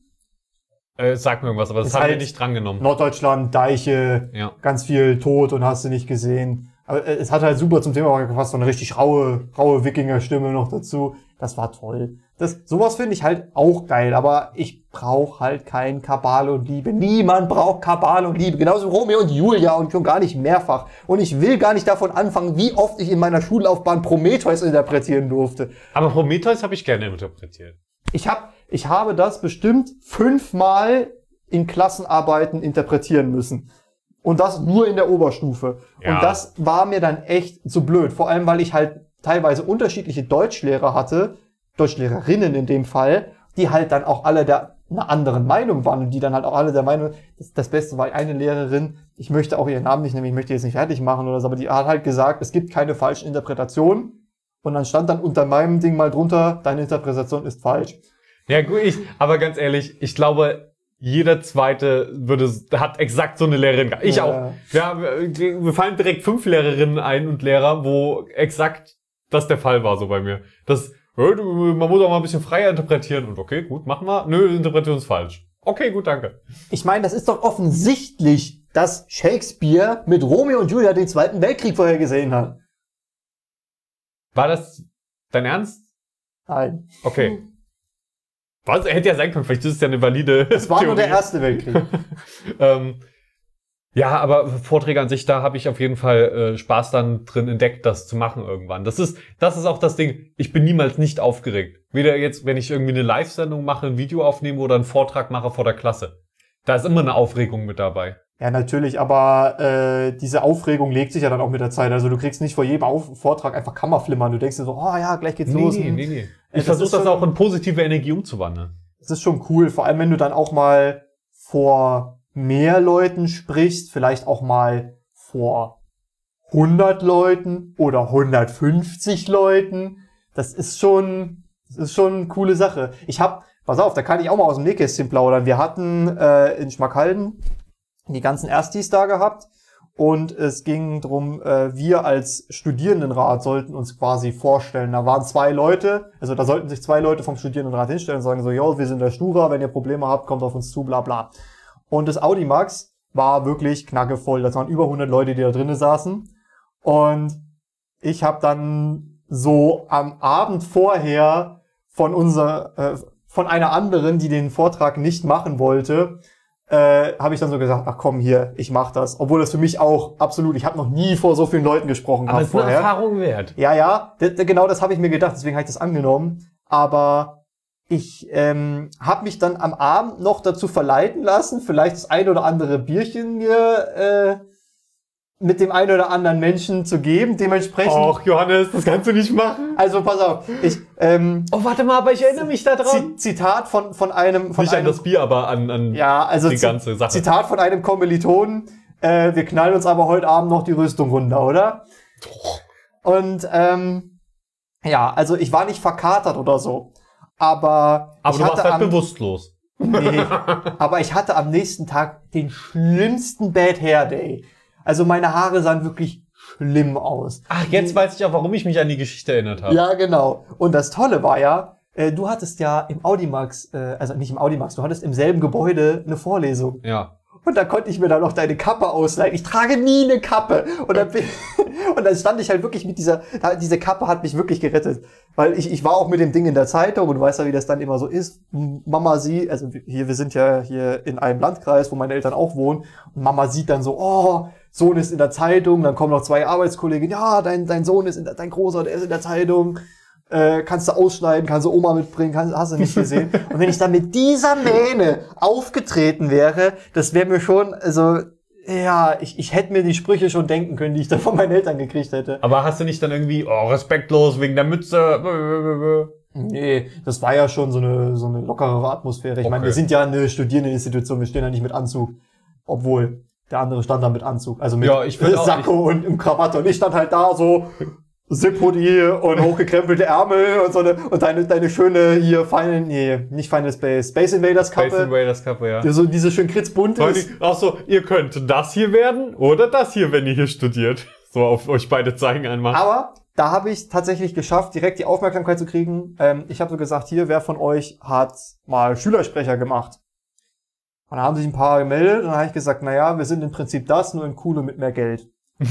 Äh, sag mir irgendwas, aber das Ist haben wir halt nicht drangenommen. Norddeutschland, Deiche, Ja. ganz viel Tod und hast du nicht gesehen. Aber äh, es hat halt super zum Thema gepasst, so eine richtig raue, raue Wikinger-Stimme noch dazu. Das war toll. Das, sowas finde ich halt auch geil, aber ich brauche halt kein Kabal und Liebe. Niemand braucht Kabal und Liebe. Genauso Romeo und Julia und schon gar nicht mehrfach. Und ich will gar nicht davon anfangen, wie oft ich in meiner Schullaufbahn Prometheus interpretieren durfte. Aber Prometheus habe ich gerne interpretiert. Ich hab, ich habe das bestimmt fünfmal in Klassenarbeiten interpretieren müssen. Und das nur in der Oberstufe. Ja. Und das war mir dann echt so blöd. Vor allem, weil ich halt teilweise unterschiedliche Deutschlehrer hatte, Deutschlehrerinnen in dem Fall, die halt dann auch alle der einer anderen Meinung waren und die dann halt auch alle der Meinung, das, das Beste war eine Lehrerin, ich möchte auch ihren Namen nicht nehmen, ich möchte jetzt nicht fertig machen oder so, aber die hat halt gesagt, es gibt keine falschen Interpretationen. Und dann stand dann unter meinem Ding mal drunter, deine Interpretation ist falsch. Ja, gut, ich, aber ganz ehrlich, ich glaube, jeder zweite würde, hat exakt so eine Lehrerin gehabt. Ich Ja. auch. Ja, wir wir fallen direkt fünf Lehrerinnen ein und Lehrer, wo exakt das der Fall war so bei mir. Das, äh, du- man muss auch mal ein bisschen freier interpretieren und okay, gut, machen wir. Nö, Interpretation ist falsch. Okay, gut, danke. Ich meine, das ist doch offensichtlich, dass Shakespeare mit Romeo und Julia den Zweiten Weltkrieg vorhergesehen hat. War das dein Ernst? Nein. Okay. Was? Hätte ja sein können, vielleicht ist es ja eine valide Es war nur der Theorie. Erste Weltkrieg. ähm, ja, aber Vorträge an sich, da habe ich auf jeden Fall äh, Spaß dann drin entdeckt, das zu machen irgendwann. Das ist, das ist auch das Ding. Ich bin niemals nicht aufgeregt. Weder jetzt, wenn ich irgendwie eine Live-Sendung mache, ein Video aufnehme oder einen Vortrag mache vor der Klasse. Da ist immer eine Aufregung mit dabei. Ja, natürlich, aber äh, diese Aufregung legt sich ja dann auch mit der Zeit. Also du kriegst nicht vor jedem Auf Vortrag einfach Kammerflimmern. Du denkst dir so, oh ja, gleich geht's los. nee, nee, nee. Äh, Ich das versuche ist das schon- auch in positive Energie umzuwandeln. Das ist schon cool, vor allem wenn du dann auch mal vor mehr Leuten sprichst, vielleicht auch mal vor hundert Leuten oder hundertfünfzig Leuten. Das ist schon, das ist schon eine coole Sache. Ich hab, pass auf, da kann ich auch mal aus dem Nähkästchen plaudern. Wir hatten äh, in Schmackhalden die ganzen Erstis da gehabt Und es ging drum, äh, wir als Studierendenrat sollten uns quasi vorstellen. Da waren zwei Leute, also da sollten sich zwei Leute vom Studierendenrat hinstellen und sagen so, yo, wir sind der Stura, wenn ihr Probleme habt, kommt auf uns zu, bla bla. Und das Audimax war wirklich knackevoll. Das waren über hundert Leute, die da drinnen saßen. Und ich habe dann so am Abend vorher von unser, äh, von einer anderen, die den Vortrag nicht machen wollte, äh, habe ich dann so gesagt, ach komm hier, ich mach das. Obwohl das für mich auch absolut, ich habe noch nie vor so vielen Leuten gesprochen. Aber es ist eine vorher. Erfahrung wert. Ja, ja, d- d- genau das habe ich mir gedacht, deswegen habe ich das angenommen. Aber ich ähm, habe mich dann am Abend noch dazu verleiten lassen, vielleicht das ein oder andere Bierchen mir äh, mit dem einen oder anderen Menschen zu geben. Dementsprechend. Och, Johannes, das kannst du nicht machen. Also pass auf, ich ähm, Oh, warte mal, aber ich erinnere mich da dran. Z- Zitat von von einem von Nicht einem an das Bier, aber an, an ja also die Z- ganze Sache. Zitat von einem Kommilitonen. Äh, wir knallen uns aber heute Abend noch die Rüstung runter, oder? Und ähm, ja, also ich war nicht verkatert oder so, aber Aber ich du warst hatte halt am, bewusstlos. nee, aber ich hatte am nächsten Tag den schlimmsten Bad Hair Day. Also meine Haare sahen wirklich schlimm aus. Ach, jetzt weiß ich auch, warum ich mich an die Geschichte erinnert habe. Ja, genau. Und das Tolle war ja, äh, du hattest ja im Audimax, äh, also nicht im Audimax, du hattest im selben Gebäude eine Vorlesung. Ja. Und da konnte ich mir dann noch deine Kappe ausleihen. Ich trage nie eine Kappe. Und dann, bin, und dann stand ich halt wirklich mit dieser, diese Kappe hat mich wirklich gerettet. Weil ich, ich war auch mit dem Ding in der Zeitung und du weißt ja, wie das dann immer so ist. Mama sieht, also hier, wir sind ja hier in einem Landkreis, wo meine Eltern auch wohnen. Und Mama sieht dann so, oh, Sohn ist in der Zeitung. Dann kommen noch zwei Arbeitskollegen. Ja, dein, dein Sohn ist in der, dein Großer, der ist in der Zeitung. Äh, kannst du ausschneiden, kannst du Oma mitbringen, kannst, hast du nicht gesehen. Und wenn ich dann mit dieser Mähne aufgetreten wäre, das wäre mir schon, also, ja, ich, ich hätte mir die Sprüche schon denken können, die ich dann von meinen Eltern gekriegt hätte. Aber hast du nicht dann irgendwie, oh, respektlos wegen der Mütze? Nee, das war ja schon so eine, so eine lockerere Atmosphäre. Ich Okay. meine, wir sind ja eine Studierendeninstitution, wir stehen ja nicht mit Anzug. Obwohl, der andere stand da mit Anzug, also mit Ja, ich würd auch- Sakko und im Krawatte. Und ich stand halt da so, Zip-Hoodie und hochgekrempelte Ärmel und so eine, und deine, deine schöne hier Final, nee, nicht Final Space, Space Invaders Kappe. Space Invaders Kappe, ja. Die so diese schön kritzbunte Vor ist. allem, ach so, ihr könnt das hier werden oder das hier, wenn ihr hier studiert. So auf euch beide zeigen einmal. Aber da habe ich tatsächlich geschafft, direkt die Aufmerksamkeit zu kriegen. Ähm, ich habe so gesagt, hier, wer von euch hat mal Schülersprecher gemacht? Und da haben sich ein paar gemeldet und dann habe ich gesagt, naja, wir sind im Prinzip das, nur in cool und mit mehr Geld.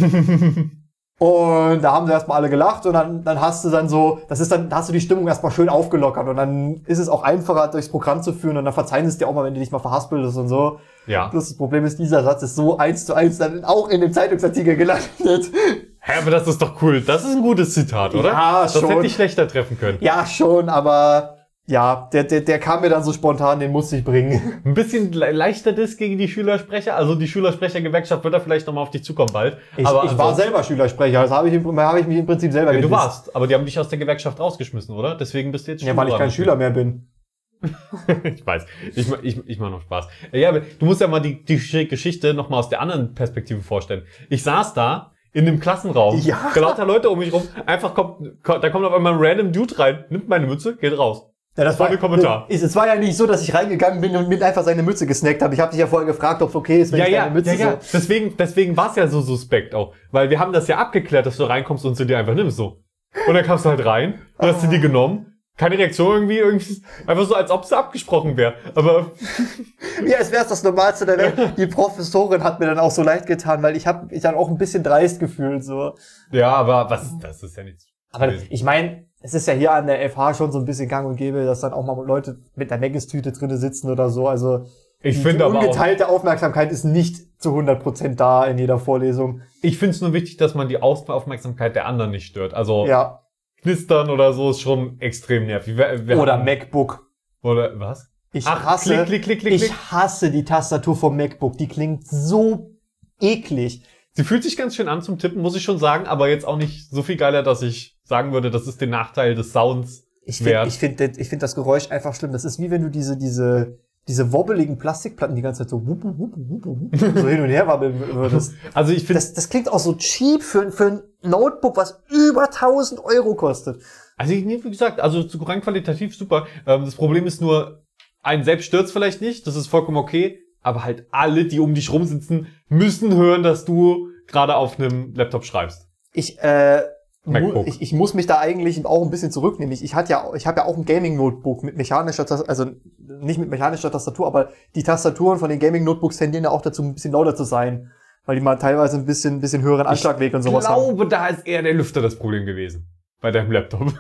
Und da haben sie erstmal alle gelacht und dann, dann hast du dann so, das ist dann, da hast du die Stimmung erstmal schön aufgelockert und dann ist es auch einfacher, durchs Programm zu führen und dann verzeihen sie es dir auch mal, wenn du dich mal verhaspelst und so. Ja. Bloß das Problem ist, dieser Satz ist so eins zu eins dann auch in dem Zeitungsartikel gelandet. Hä, aber das ist doch cool. Das ist ein gutes Zitat, oder? Ja, das schon. hätte ich schlechter treffen können. Ja, schon, aber ja, der, der, der kam mir dann so spontan, den musste ich bringen. Ein bisschen le leichter Diss gegen die Schülersprecher. Also die Schülersprechergewerkschaft wird da vielleicht nochmal auf dich zukommen bald. Ich, aber ich war selber Schülersprecher, das habe ich, im- habe ich mich im Prinzip selber Ja, du gedisst. warst, aber die haben dich aus der Gewerkschaft rausgeschmissen, oder? Deswegen bist du jetzt Ja, weil ich kein Schüler mehr bin. Ich weiß. Ich, ma- ich, ich mache noch Spaß. Ja, aber du musst ja mal die, die Geschichte nochmal aus der anderen Perspektive vorstellen. Ich saß da in dem Klassenraum. Ja. Lauter Leute um mich rum. Einfach kommt, kommt, da kommt auf einmal ein random Dude rein, nimmt meine Mütze, geht raus. Ja, das Ohne Kommentar. Es, es war ja nicht so, dass ich reingegangen bin und mit einfach seine Mütze gesnackt habe. Ich habe dich ja vorher gefragt, ob es okay ist, wenn Ja, ich ja, deine Mütze ja, ja. so... Deswegen, deswegen war es ja so suspekt auch. Weil wir haben das ja abgeklärt, dass du reinkommst und sie dir einfach nimmst so. Und dann kamst du halt rein und hast sie dir genommen. Keine Reaktion irgendwie, irgendwie, einfach so, als ob es abgesprochen wäre. Aber Ja, es wäre das Normalste der Welt. Die Professorin hat mir dann auch so leid getan, weil ich habe mich dann auch ein bisschen dreist gefühlt, so. ja, aber was, das ist ja nichts. Aber gewesen. ich meine, es ist ja hier an der F H schon so ein bisschen gang und gäbe, dass dann auch mal Leute mit der Meggestüte drinne sitzen oder so. Also Ich die, finde die aber auch, ungeteilte Aufmerksamkeit ist nicht zu hundert Prozent da in jeder Vorlesung. ich finde es nur wichtig, dass man die Aus- Aufmerksamkeit der anderen nicht stört. Also Ja. knistern oder so ist schon extrem nervig. Wir, wir Oder haben- MacBook. Oder was? Ich Ach, hasse, klick, klick, klick, klick, ich klick. hasse die Tastatur vom MacBook. Die klingt so eklig. Sie fühlt sich ganz schön an zum Tippen, muss ich schon sagen, aber jetzt auch nicht so viel geiler, dass ich sagen würde, das ist den Nachteil des Sounds Ich wert. finde ich find, ich find das Geräusch einfach schlimm. Das ist wie wenn du diese, diese, diese wobbeligen Plastikplatten die ganze Zeit so, wupu, wupu, wupu, wupu, so hin und her wabbeln würdest. Also ich finde, Das, das klingt auch so cheap für, für ein Notebook, was über tausend Euro kostet. also ich, wie gesagt, also zu rein qualitativ super. Ähm, das Problem ist nur, einen selbst stört's vielleicht nicht, das ist vollkommen okay, aber halt alle, die um dich rumsitzen, müssen hören, dass du gerade auf einem Laptop schreibst? Ich, äh, MacBook. Ich, ich muss mich da eigentlich auch ein bisschen zurücknehmen. Ich, ich hatte ja, ich habe ja auch ein Gaming-Notebook mit mechanischer Tastatur, also nicht mit mechanischer Tastatur, aber die Tastaturen von den Gaming-Notebooks tendieren ja auch dazu, ein bisschen lauter zu sein, weil die mal teilweise ein bisschen, ein bisschen höheren Anschlagweg und sowas haben. Ich glaube, da ist eher der Lüfter das Problem gewesen. Bei deinem Laptop.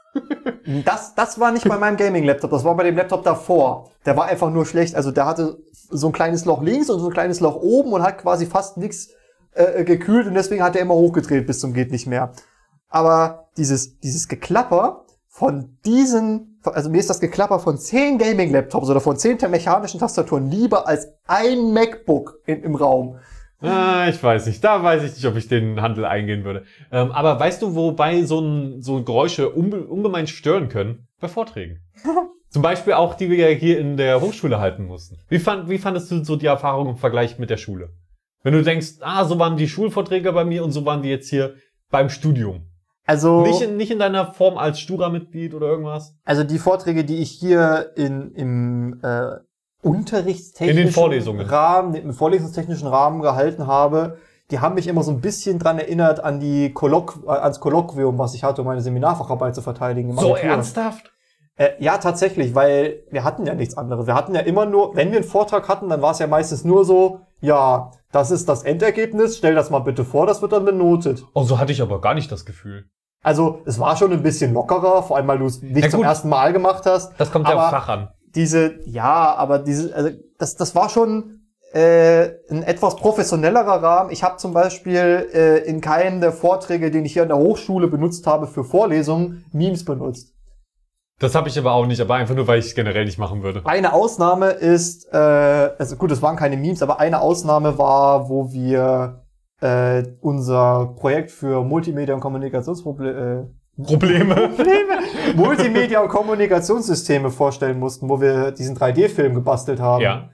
Das, das war nicht bei meinem Gaming-Laptop, das war bei dem Laptop davor. Der war einfach nur schlecht, also der hatte so ein kleines Loch links und so ein kleines Loch oben und hat quasi fast nichts äh, gekühlt und deswegen hat er immer hochgedreht bis zum geht nicht mehr. Aber dieses, dieses Geklapper von diesen, also mir ist das Geklapper von zehn Gaming-Laptops oder von zehn mechanischen Tastaturen lieber als ein MacBook in, im Raum. Ah, ich weiß nicht. Da weiß ich nicht, ob ich den Handel eingehen würde. Ähm, aber weißt du, wobei so, ein, so Geräusche unbe- ungemein stören können? Bei Vorträgen. Zum Beispiel auch, die wir ja hier in der Hochschule halten mussten. Wie, fand, wie fandest du so die Erfahrung im Vergleich mit der Schule? Wenn du denkst, ah, so waren die Schulvorträge bei mir und so waren die jetzt hier beim Studium. Also Nicht in, nicht in deiner Form als Stura-Mitglied oder irgendwas? Also die Vorträge, die ich hier in, im äh, unterrichtstechnischen In den Vorlesungen. Rahmen, im vorlesungstechnischen Rahmen gehalten habe, die haben mich immer so ein bisschen dran erinnert an die Kolloq äh, ans Kolloquium, was ich hatte, um meine Seminarfacharbeit zu verteidigen. im So Abitur. ernsthaft? Äh, ja, tatsächlich, weil wir hatten ja nichts anderes. Wir hatten ja immer nur, wenn wir einen Vortrag hatten, dann war es ja meistens nur so, ja, das ist das Endergebnis, stell das mal bitte vor, das wird dann benotet. Oh, so hatte ich aber gar nicht das Gefühl. Also es war schon ein bisschen lockerer, vor allem weil du es nicht Ja, zum gut. ersten Mal gemacht hast. Das kommt ja Aber aufs Fach an. Diese, ja, aber diese, also das, das war schon äh, ein etwas professionellerer Rahmen. Ich habe zum Beispiel äh, in keinem der Vorträge, den ich hier an der Hochschule benutzt habe für Vorlesungen, Memes benutzt. Das habe ich aber auch nicht, aber einfach nur, weil ich es generell nicht machen würde. Eine Ausnahme ist, äh, also gut, es waren keine Memes, aber eine Ausnahme war, wo wir äh, unser Projekt für Multimedia und Kommunikationsprobleme äh, Probleme. Probleme. Multimedia- und Kommunikationssysteme vorstellen mussten, wo wir diesen drei D-Film gebastelt haben. Ja.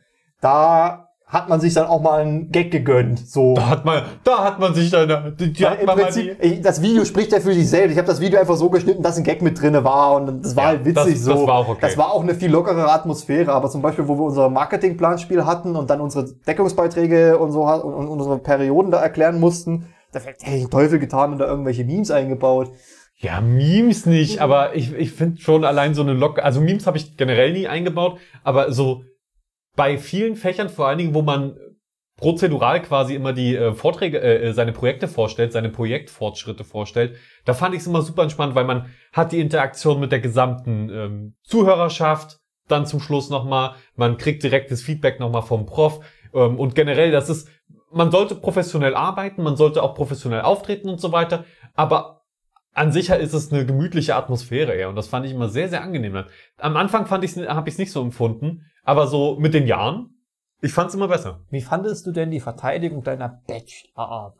Da hat man sich dann auch mal einen Gag gegönnt. So. Da hat man, da hat man sich dann, die, die Weil hat im man mal Prinzip, ich, das Video spricht ja für sich selbst. Ich habe das Video einfach so geschnitten, dass ein Gag mit drinne war und das war Ja, halt witzig das- so. das war auch okay. Das war auch eine viel lockere Atmosphäre. Aber zum Beispiel, wo wir unser Marketingplanspiel hatten und dann unsere Deckungsbeiträge und so und, und unsere Perioden da erklären mussten, da hätte ich den Teufel getan und da irgendwelche Memes eingebaut. Ja, Memes nicht, aber ich, ich finde schon allein so eine Locke, also Memes habe ich generell nie eingebaut, aber so bei vielen Fächern vor allen Dingen, wo man prozedural quasi immer die äh, Vorträge, äh, seine Projekte vorstellt, seine Projektfortschritte vorstellt, da fand ich es immer super entspannt, weil man hat die Interaktion mit der gesamten ähm, Zuhörerschaft, dann zum Schluss nochmal, man kriegt direktes Feedback nochmal vom Prof ähm, und generell, das ist, man sollte professionell arbeiten, man sollte auch professionell auftreten und so weiter, aber an sich ist es eine gemütliche Atmosphäre eher und das fand ich immer sehr, sehr angenehm. Am Anfang fand ich's, habe ich es nicht so empfunden, aber so mit den Jahren, ich fand es immer besser. Wie fandest du denn die Verteidigung deiner Bachelorarbeit?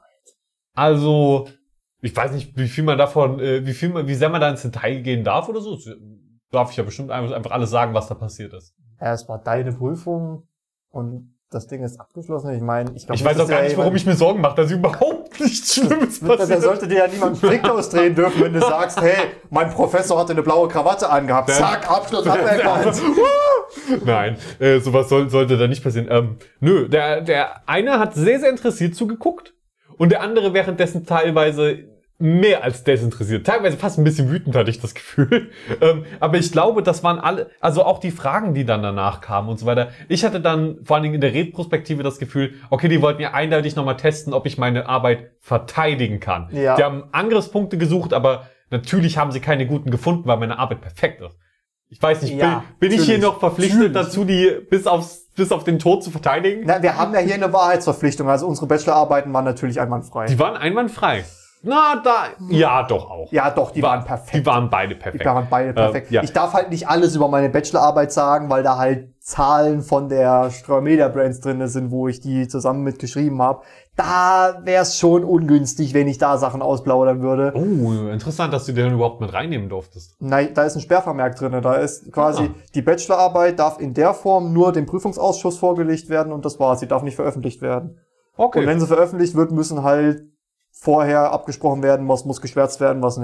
Also, ich weiß nicht, wie viel man davon, äh, wie viel man, wie sehr man da ins Detail gehen darf oder so. Darf ich ja bestimmt einfach, einfach alles sagen, was da passiert ist. Ja, es war deine Prüfung und das Ding ist abgeschlossen. Ich meine, ich glaube, Ich weiß auch gar nicht, warum ich mir Sorgen mache, dass überhaupt nichts Schlimmes Da passiert. sollte dir ja niemand einen Strick ausdrehen dürfen, wenn du sagst, hey, mein Professor hatte eine blaue Krawatte angehabt. Der- Zack, Abschluss aberkannt. Nein, äh, sowas soll, sollte da nicht passieren. Ähm, nö, der, der eine hat sehr, sehr interessiert zugeguckt und der andere währenddessen teilweise mehr als desinteressiert. Teilweise fast ein bisschen wütend, hatte ich das Gefühl. ähm, aber ich glaube, das waren alle, also auch die Fragen, die dann danach kamen und so weiter. Ich hatte dann vor allen Dingen in der Retrospektive das Gefühl, okay, die wollten ja eindeutig nochmal testen, ob ich meine Arbeit verteidigen kann. Ja. Die haben Angriffspunkte gesucht, aber natürlich haben sie keine guten gefunden, weil meine Arbeit perfekt ist. Ich weiß nicht, Ja, bin, bin ich hier natürlich. noch verpflichtet Natürlich. dazu, die bis aufs, bis auf den Tod zu verteidigen? Na, wir haben ja hier eine Wahrheitsverpflichtung. Also unsere Bachelorarbeiten waren natürlich einwandfrei. Die waren einwandfrei. Na, da, ja, doch auch. Ja, doch, die War- waren perfekt. Die waren beide Die perfekt. waren beide perfekt. Äh, ja. Ich darf halt nicht alles über meine Bachelorarbeit sagen, weil da halt Zahlen von der Streu Media Brands drin sind, wo ich die zusammen mit geschrieben habe. Da wäre es schon ungünstig, wenn ich da Sachen ausplaudern würde. Oh, interessant, dass du den überhaupt mit reinnehmen durftest. Nein, da ist ein Sperrvermerk drin. Da ist quasi, Ah. die Bachelorarbeit darf in der Form nur dem Prüfungsausschuss vorgelegt werden und das war's. Sie darf nicht veröffentlicht werden. Okay. Und wenn sie veröffentlicht wird, müssen halt vorher abgesprochen werden, was muss geschwärzt werden, was nicht.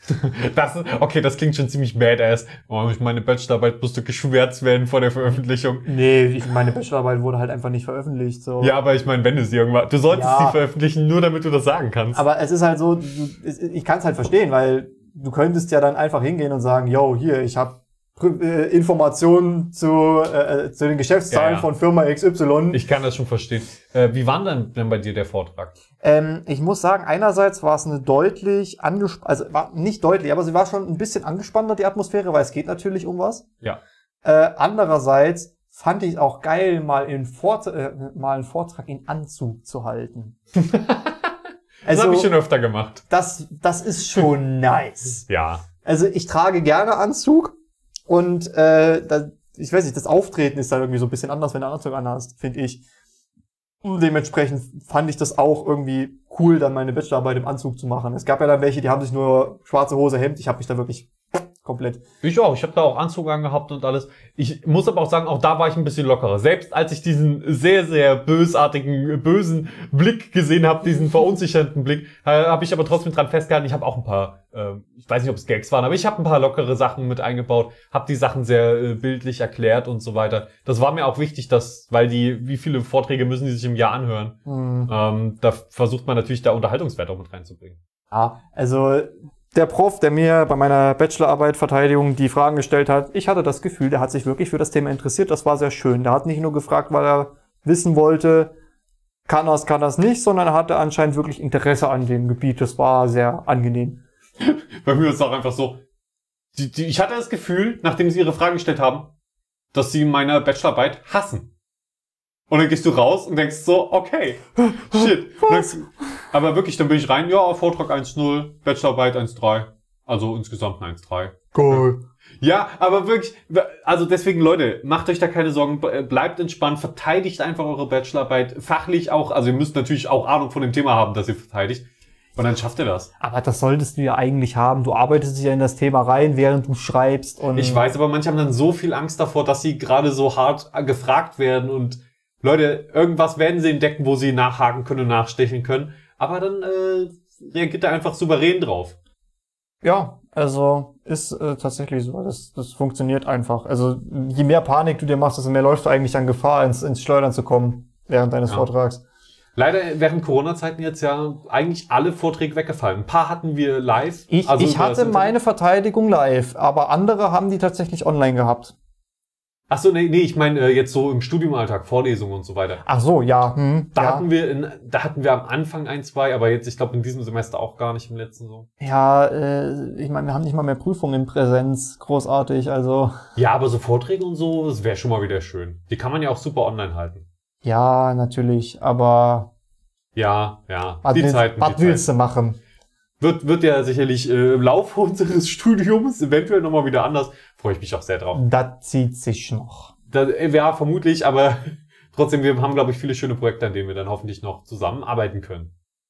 Das ist, okay, das klingt schon ziemlich badass. Oh, meine Bachelorarbeit musste geschwärzt werden vor der Veröffentlichung. Nee, ich, meine Bachelorarbeit wurde halt einfach nicht veröffentlicht. So. Ja, aber ich meine, wenn du sie irgendwann... Du solltest Ja. sie veröffentlichen, nur damit du das sagen kannst. Aber es ist halt so, du, ich kann es halt verstehen, weil du könntest ja dann einfach hingehen und sagen, yo, hier, ich habe äh, Informationen zu, äh, zu den Geschäftszahlen Ja, ja. von Firma X Y. Ich kann das schon verstehen. Äh, wie war denn, denn bei dir der Vortrag? Ähm, ich muss sagen, einerseits war es eine deutlich angespannt, also war nicht deutlich, aber sie war schon ein bisschen angespannter, die Atmosphäre, weil es geht natürlich um was. Ja. Äh, andererseits fand ich es auch geil, mal, in Vort äh, mal einen Vortrag in Anzug zu halten. Das habe ich schon öfter gemacht. Das, das ist schon nice. Ja. Also ich trage gerne Anzug und äh, da, ich weiß nicht, das Auftreten ist dann irgendwie so ein bisschen anders, wenn du einen Anzug anhast, finde ich. Und dementsprechend fand ich das auch irgendwie cool, dann meine Bachelorarbeit im Anzug zu machen. Es gab ja dann welche, die haben sich nur schwarze Hose, Hemd. Ich habe mich da wirklich komplett... Ich auch. Ich habe da auch Anzug angehabt und alles. Ich muss aber auch sagen, auch da war ich ein bisschen lockerer. Selbst als ich diesen sehr, sehr bösartigen, bösen Blick gesehen habe, diesen verunsichernden Blick, äh, habe ich aber trotzdem dran festgehalten. Ich habe auch ein paar, äh, ich weiß nicht, ob es Gags waren, aber ich habe ein paar lockere Sachen mit eingebaut, habe die Sachen sehr äh, bildlich erklärt und so weiter. Das war mir auch wichtig, dass, weil die, wie viele Vorträge müssen die sich im Jahr anhören? Hm. Ähm, da versucht man natürlich da Unterhaltungswert auch mit reinzubringen. Ja, also der Prof, der mir bei meiner Bachelorarbeit Verteidigung die Fragen gestellt hat, ich hatte das Gefühl, der hat sich wirklich für das Thema interessiert. Das war sehr schön. Der hat nicht nur gefragt, weil er wissen wollte, kann das, kann das nicht, sondern er hatte anscheinend wirklich Interesse an dem Gebiet. Das war sehr angenehm. Bei mir ist es auch einfach so, die, die, ich hatte das Gefühl, nachdem sie ihre Fragen gestellt haben, dass sie meine Bachelorarbeit hassen. Und dann gehst du raus und denkst so, okay, shit. Was? Aber wirklich, dann bin ich rein, ja, Vortrag eins null, Bachelorarbeit eins drei. Also insgesamt ein eins drei. Cool. Ja, aber wirklich, also deswegen, Leute, macht euch da keine Sorgen, bleibt entspannt, verteidigt einfach eure Bachelorarbeit, fachlich auch, also ihr müsst natürlich auch Ahnung von dem Thema haben, das ihr verteidigt. Und dann schafft ihr das. Aber das solltest du ja eigentlich haben. Du arbeitest dich ja in das Thema rein, während du schreibst. Und Ich weiß, aber manche haben dann so viel Angst davor, dass sie gerade so hart gefragt werden und Leute, irgendwas werden sie entdecken, wo sie nachhaken können und nachstechen können. Aber dann äh, reagiert er einfach souverän drauf. Ja, also ist äh, tatsächlich so. Das, das funktioniert einfach. Also je mehr Panik du dir machst, desto mehr läufst du eigentlich an Gefahr, ins, ins Schleudern zu kommen während deines Ja. Vortrags. Leider während Corona-Zeiten jetzt ja eigentlich alle Vorträge weggefallen. Ein paar hatten wir live. Ich, also ich über das hatte Internet. meine Verteidigung live, aber andere haben die tatsächlich online gehabt. Ach so, nee, nee, ich meine äh, jetzt so im Studiumalltag, Vorlesungen und so weiter. Ach so, ja. Hm, Da ja. hatten wir in, da hatten wir am Anfang ein, zwei, aber jetzt, ich glaube, in diesem Semester auch gar nicht, im letzten so. Ja, äh, ich meine, wir haben nicht mal mehr Prüfungen in Präsenz. Großartig, also. Ja, aber so Vorträge und so, das wäre schon mal wieder schön. Die kann man ja auch super online halten. Ja, natürlich, aber Ja, ja, was, die willst, Zeiten, was die willst du machen? Wird, wird ja sicherlich äh, im Laufe unseres Studiums eventuell nochmal wieder anders. Freue ich mich auch sehr drauf. Das zieht sich noch. Da, äh, ja, vermutlich, aber trotzdem, wir haben, glaube ich, viele schöne Projekte, an denen wir dann hoffentlich noch zusammenarbeiten können.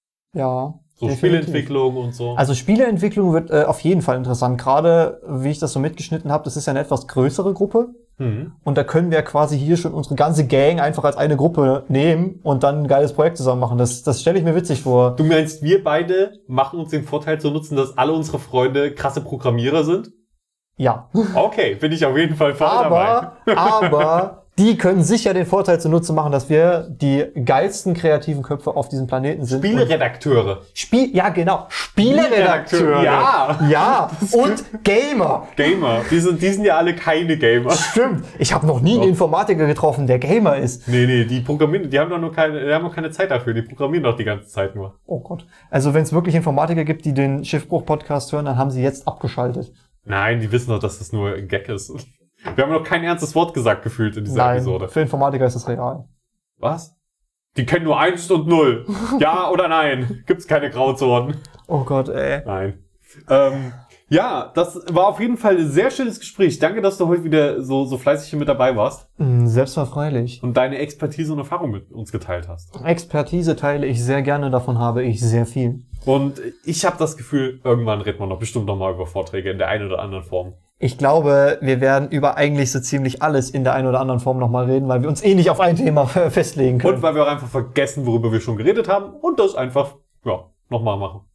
Ja. So definitiv. Spieleentwicklung und so. Also Spieleentwicklung wird äh, auf jeden Fall interessant. Gerade, wie ich das so mitgeschnitten habe, das ist ja eine etwas größere Gruppe. Mhm. Und da können wir quasi hier schon unsere ganze Gang einfach als eine Gruppe nehmen und dann ein geiles Projekt zusammen machen. Das, das stelle ich mir witzig vor. Du meinst, wir beide machen uns den Vorteil zu nutzen, dass alle unsere Freunde krasse Programmierer sind? Ja. Okay, bin ich auf jeden Fall voll dabei. Aber, aber die können sicher den Vorteil zunutze machen, dass wir die geilsten kreativen Köpfe auf diesem Planeten sind. Spieleredakteure. Spiel, ja genau, Spieleredakteure. Ja. Ja, und Gamer. Gamer. Die sind, die sind ja alle keine Gamer. Stimmt. Ich habe noch nie einen Doch. Informatiker getroffen, der Gamer ist. Nee, nee, die programmieren, die haben doch nur keine, die haben doch keine Zeit dafür. Die programmieren doch die ganze Zeit nur. Oh Gott. Also wenn es wirklich Informatiker gibt, die den Schiffbruch-Podcast hören, dann haben sie jetzt abgeschaltet. Nein, die wissen doch, dass das nur ein Gag ist. Wir haben noch kein ernstes Wort gesagt gefühlt in dieser Nein, Episode. für Informatiker ist das real. Was? Die kennen nur eins und null. Ja oder nein? Gibt's keine Grauzonen? Oh Gott, ey. Nein. Ähm, ja, das war auf jeden Fall ein sehr schönes Gespräch. Danke, dass du heute wieder so, so fleißig hier mit dabei warst Mm, Selbstverfreilich. und deine Expertise und Erfahrung mit uns geteilt hast. Expertise teile ich sehr gerne, davon habe ich sehr viel. Und ich habe das Gefühl, irgendwann redet man doch bestimmt noch mal über Vorträge in der einen oder anderen Form. Ich glaube, wir werden über eigentlich so ziemlich alles in der einen oder anderen Form nochmal reden, weil wir uns eh nicht auf ein Thema festlegen können. Und weil wir auch einfach vergessen, worüber wir schon geredet haben und das einfach, ja, nochmal machen.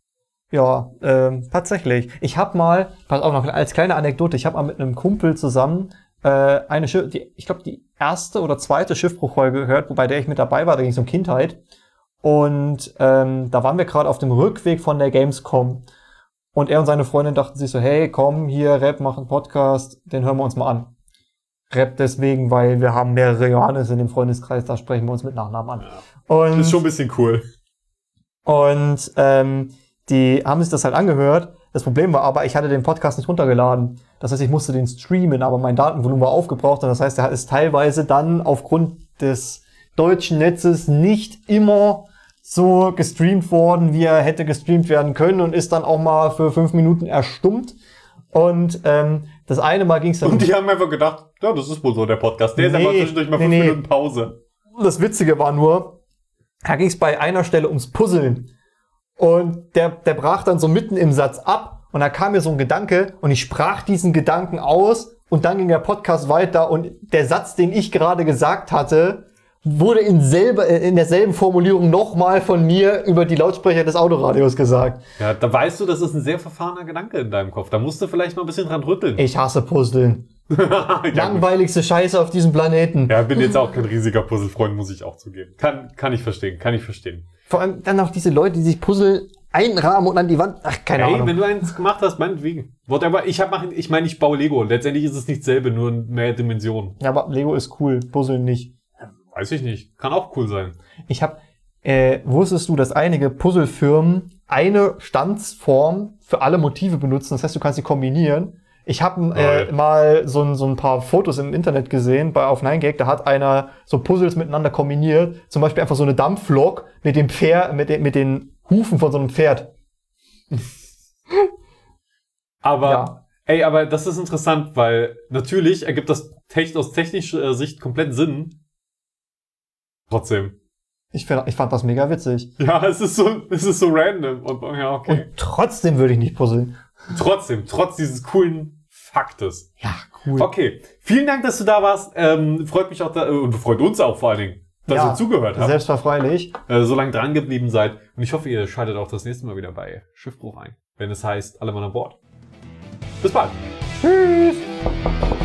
Ja, ähm, tatsächlich. Ich habe mal, pass auf, noch als kleine Anekdote, ich habe mal mit einem Kumpel zusammen äh, eine Schiff, die, ich glaube die erste oder zweite Schiffbruchfolge gehört, wobei der ich mit dabei war, da ging es um Kindheit. Und ähm, da waren wir gerade auf dem Rückweg von der Gamescom. Und er und seine Freundin dachten sich so, hey, komm, hier, Rap, mach einen Podcast, den hören wir uns mal an. Rap deswegen, weil wir haben mehrere Johannes in dem Freundeskreis, da sprechen wir uns mit Nachnamen an. Ja. Und, Das ist schon ein bisschen cool. Und ähm, die haben sich das halt angehört. Das Problem war aber, ich hatte den Podcast nicht runtergeladen. Das heißt, ich musste den streamen, aber mein Datenvolumen war aufgebraucht. Und das heißt, er ist teilweise dann aufgrund des deutschen Netzes nicht immer so gestreamt worden, wie er hätte gestreamt werden können und ist dann auch mal für fünf Minuten erstummt. Und ähm, das eine Mal ging es dann... Und die haben einfach gedacht, ja, das ist wohl so der Podcast. Der ist Nee, einfach zwischendurch mal nee, fünf nee. Minuten Pause. Das Witzige war nur, da ging es bei einer Stelle ums Puzzeln. Und der, der brach dann so mitten im Satz ab. Und da kam mir so ein Gedanke und ich sprach diesen Gedanken aus. Und dann ging der Podcast weiter. Und der Satz, den ich gerade gesagt hatte, wurde in, selber, in derselben Formulierung nochmal von mir über die Lautsprecher des Autoradios gesagt. Ja, da weißt du, das ist ein sehr verfahrener Gedanke in deinem Kopf. Da musst du vielleicht mal ein bisschen dran rütteln. Ich hasse Puzzeln. ja, Langweiligste Scheiße auf diesem Planeten. ja, bin jetzt auch kein riesiger Puzzlefreund, muss ich auch zugeben. Kann, kann ich verstehen, kann ich verstehen. Vor allem dann auch diese Leute, die sich Puzzle einrahmen und an die Wand... Ach, keine Ey, Ahnung. wenn du eins gemacht hast, meinetwegen. Whatever. Ich hab machen, ich meine, ich baue Lego. Letztendlich ist es nicht selbe, nur in mehr Dimensionen. Ja, aber Lego ist cool, Puzzle nicht. Weiß ich nicht. Kann auch cool sein. Ich habe, äh, wusstest du, dass einige Puzzlefirmen eine Standsform für alle Motive benutzen? Das heißt, du kannst sie kombinieren. Ich habe äh, Geil. mal so, ein- so ein paar Fotos im Internet gesehen bei auf neun gag. Da hat einer so Puzzles miteinander kombiniert. Zum Beispiel einfach so eine Dampflok mit dem Pferd, mit den, mit den Hufen von so einem Pferd. Aber, Ja. ey, aber das ist interessant, weil natürlich ergibt das tech- aus technischer Sicht komplett Sinn. Trotzdem. Ich, find, ich fand das mega witzig. Ja, es ist so, es ist so random. Und, ja, okay. Und trotzdem würde ich nicht puzzeln. Trotzdem, trotz dieses coolen Faktes. Ja, cool. Okay. Vielen Dank, dass du da warst. Ähm, freut mich auch da, und freut uns auch vor allen Dingen, dass Ja, ihr zugehört habt. Selbstverfreilich. Äh, so lange dran geblieben seid. Und ich hoffe, ihr schaltet auch das nächste Mal wieder bei Schiffbruch ein. Wenn es heißt, alle Mann an Bord. Bis bald. Tschüss.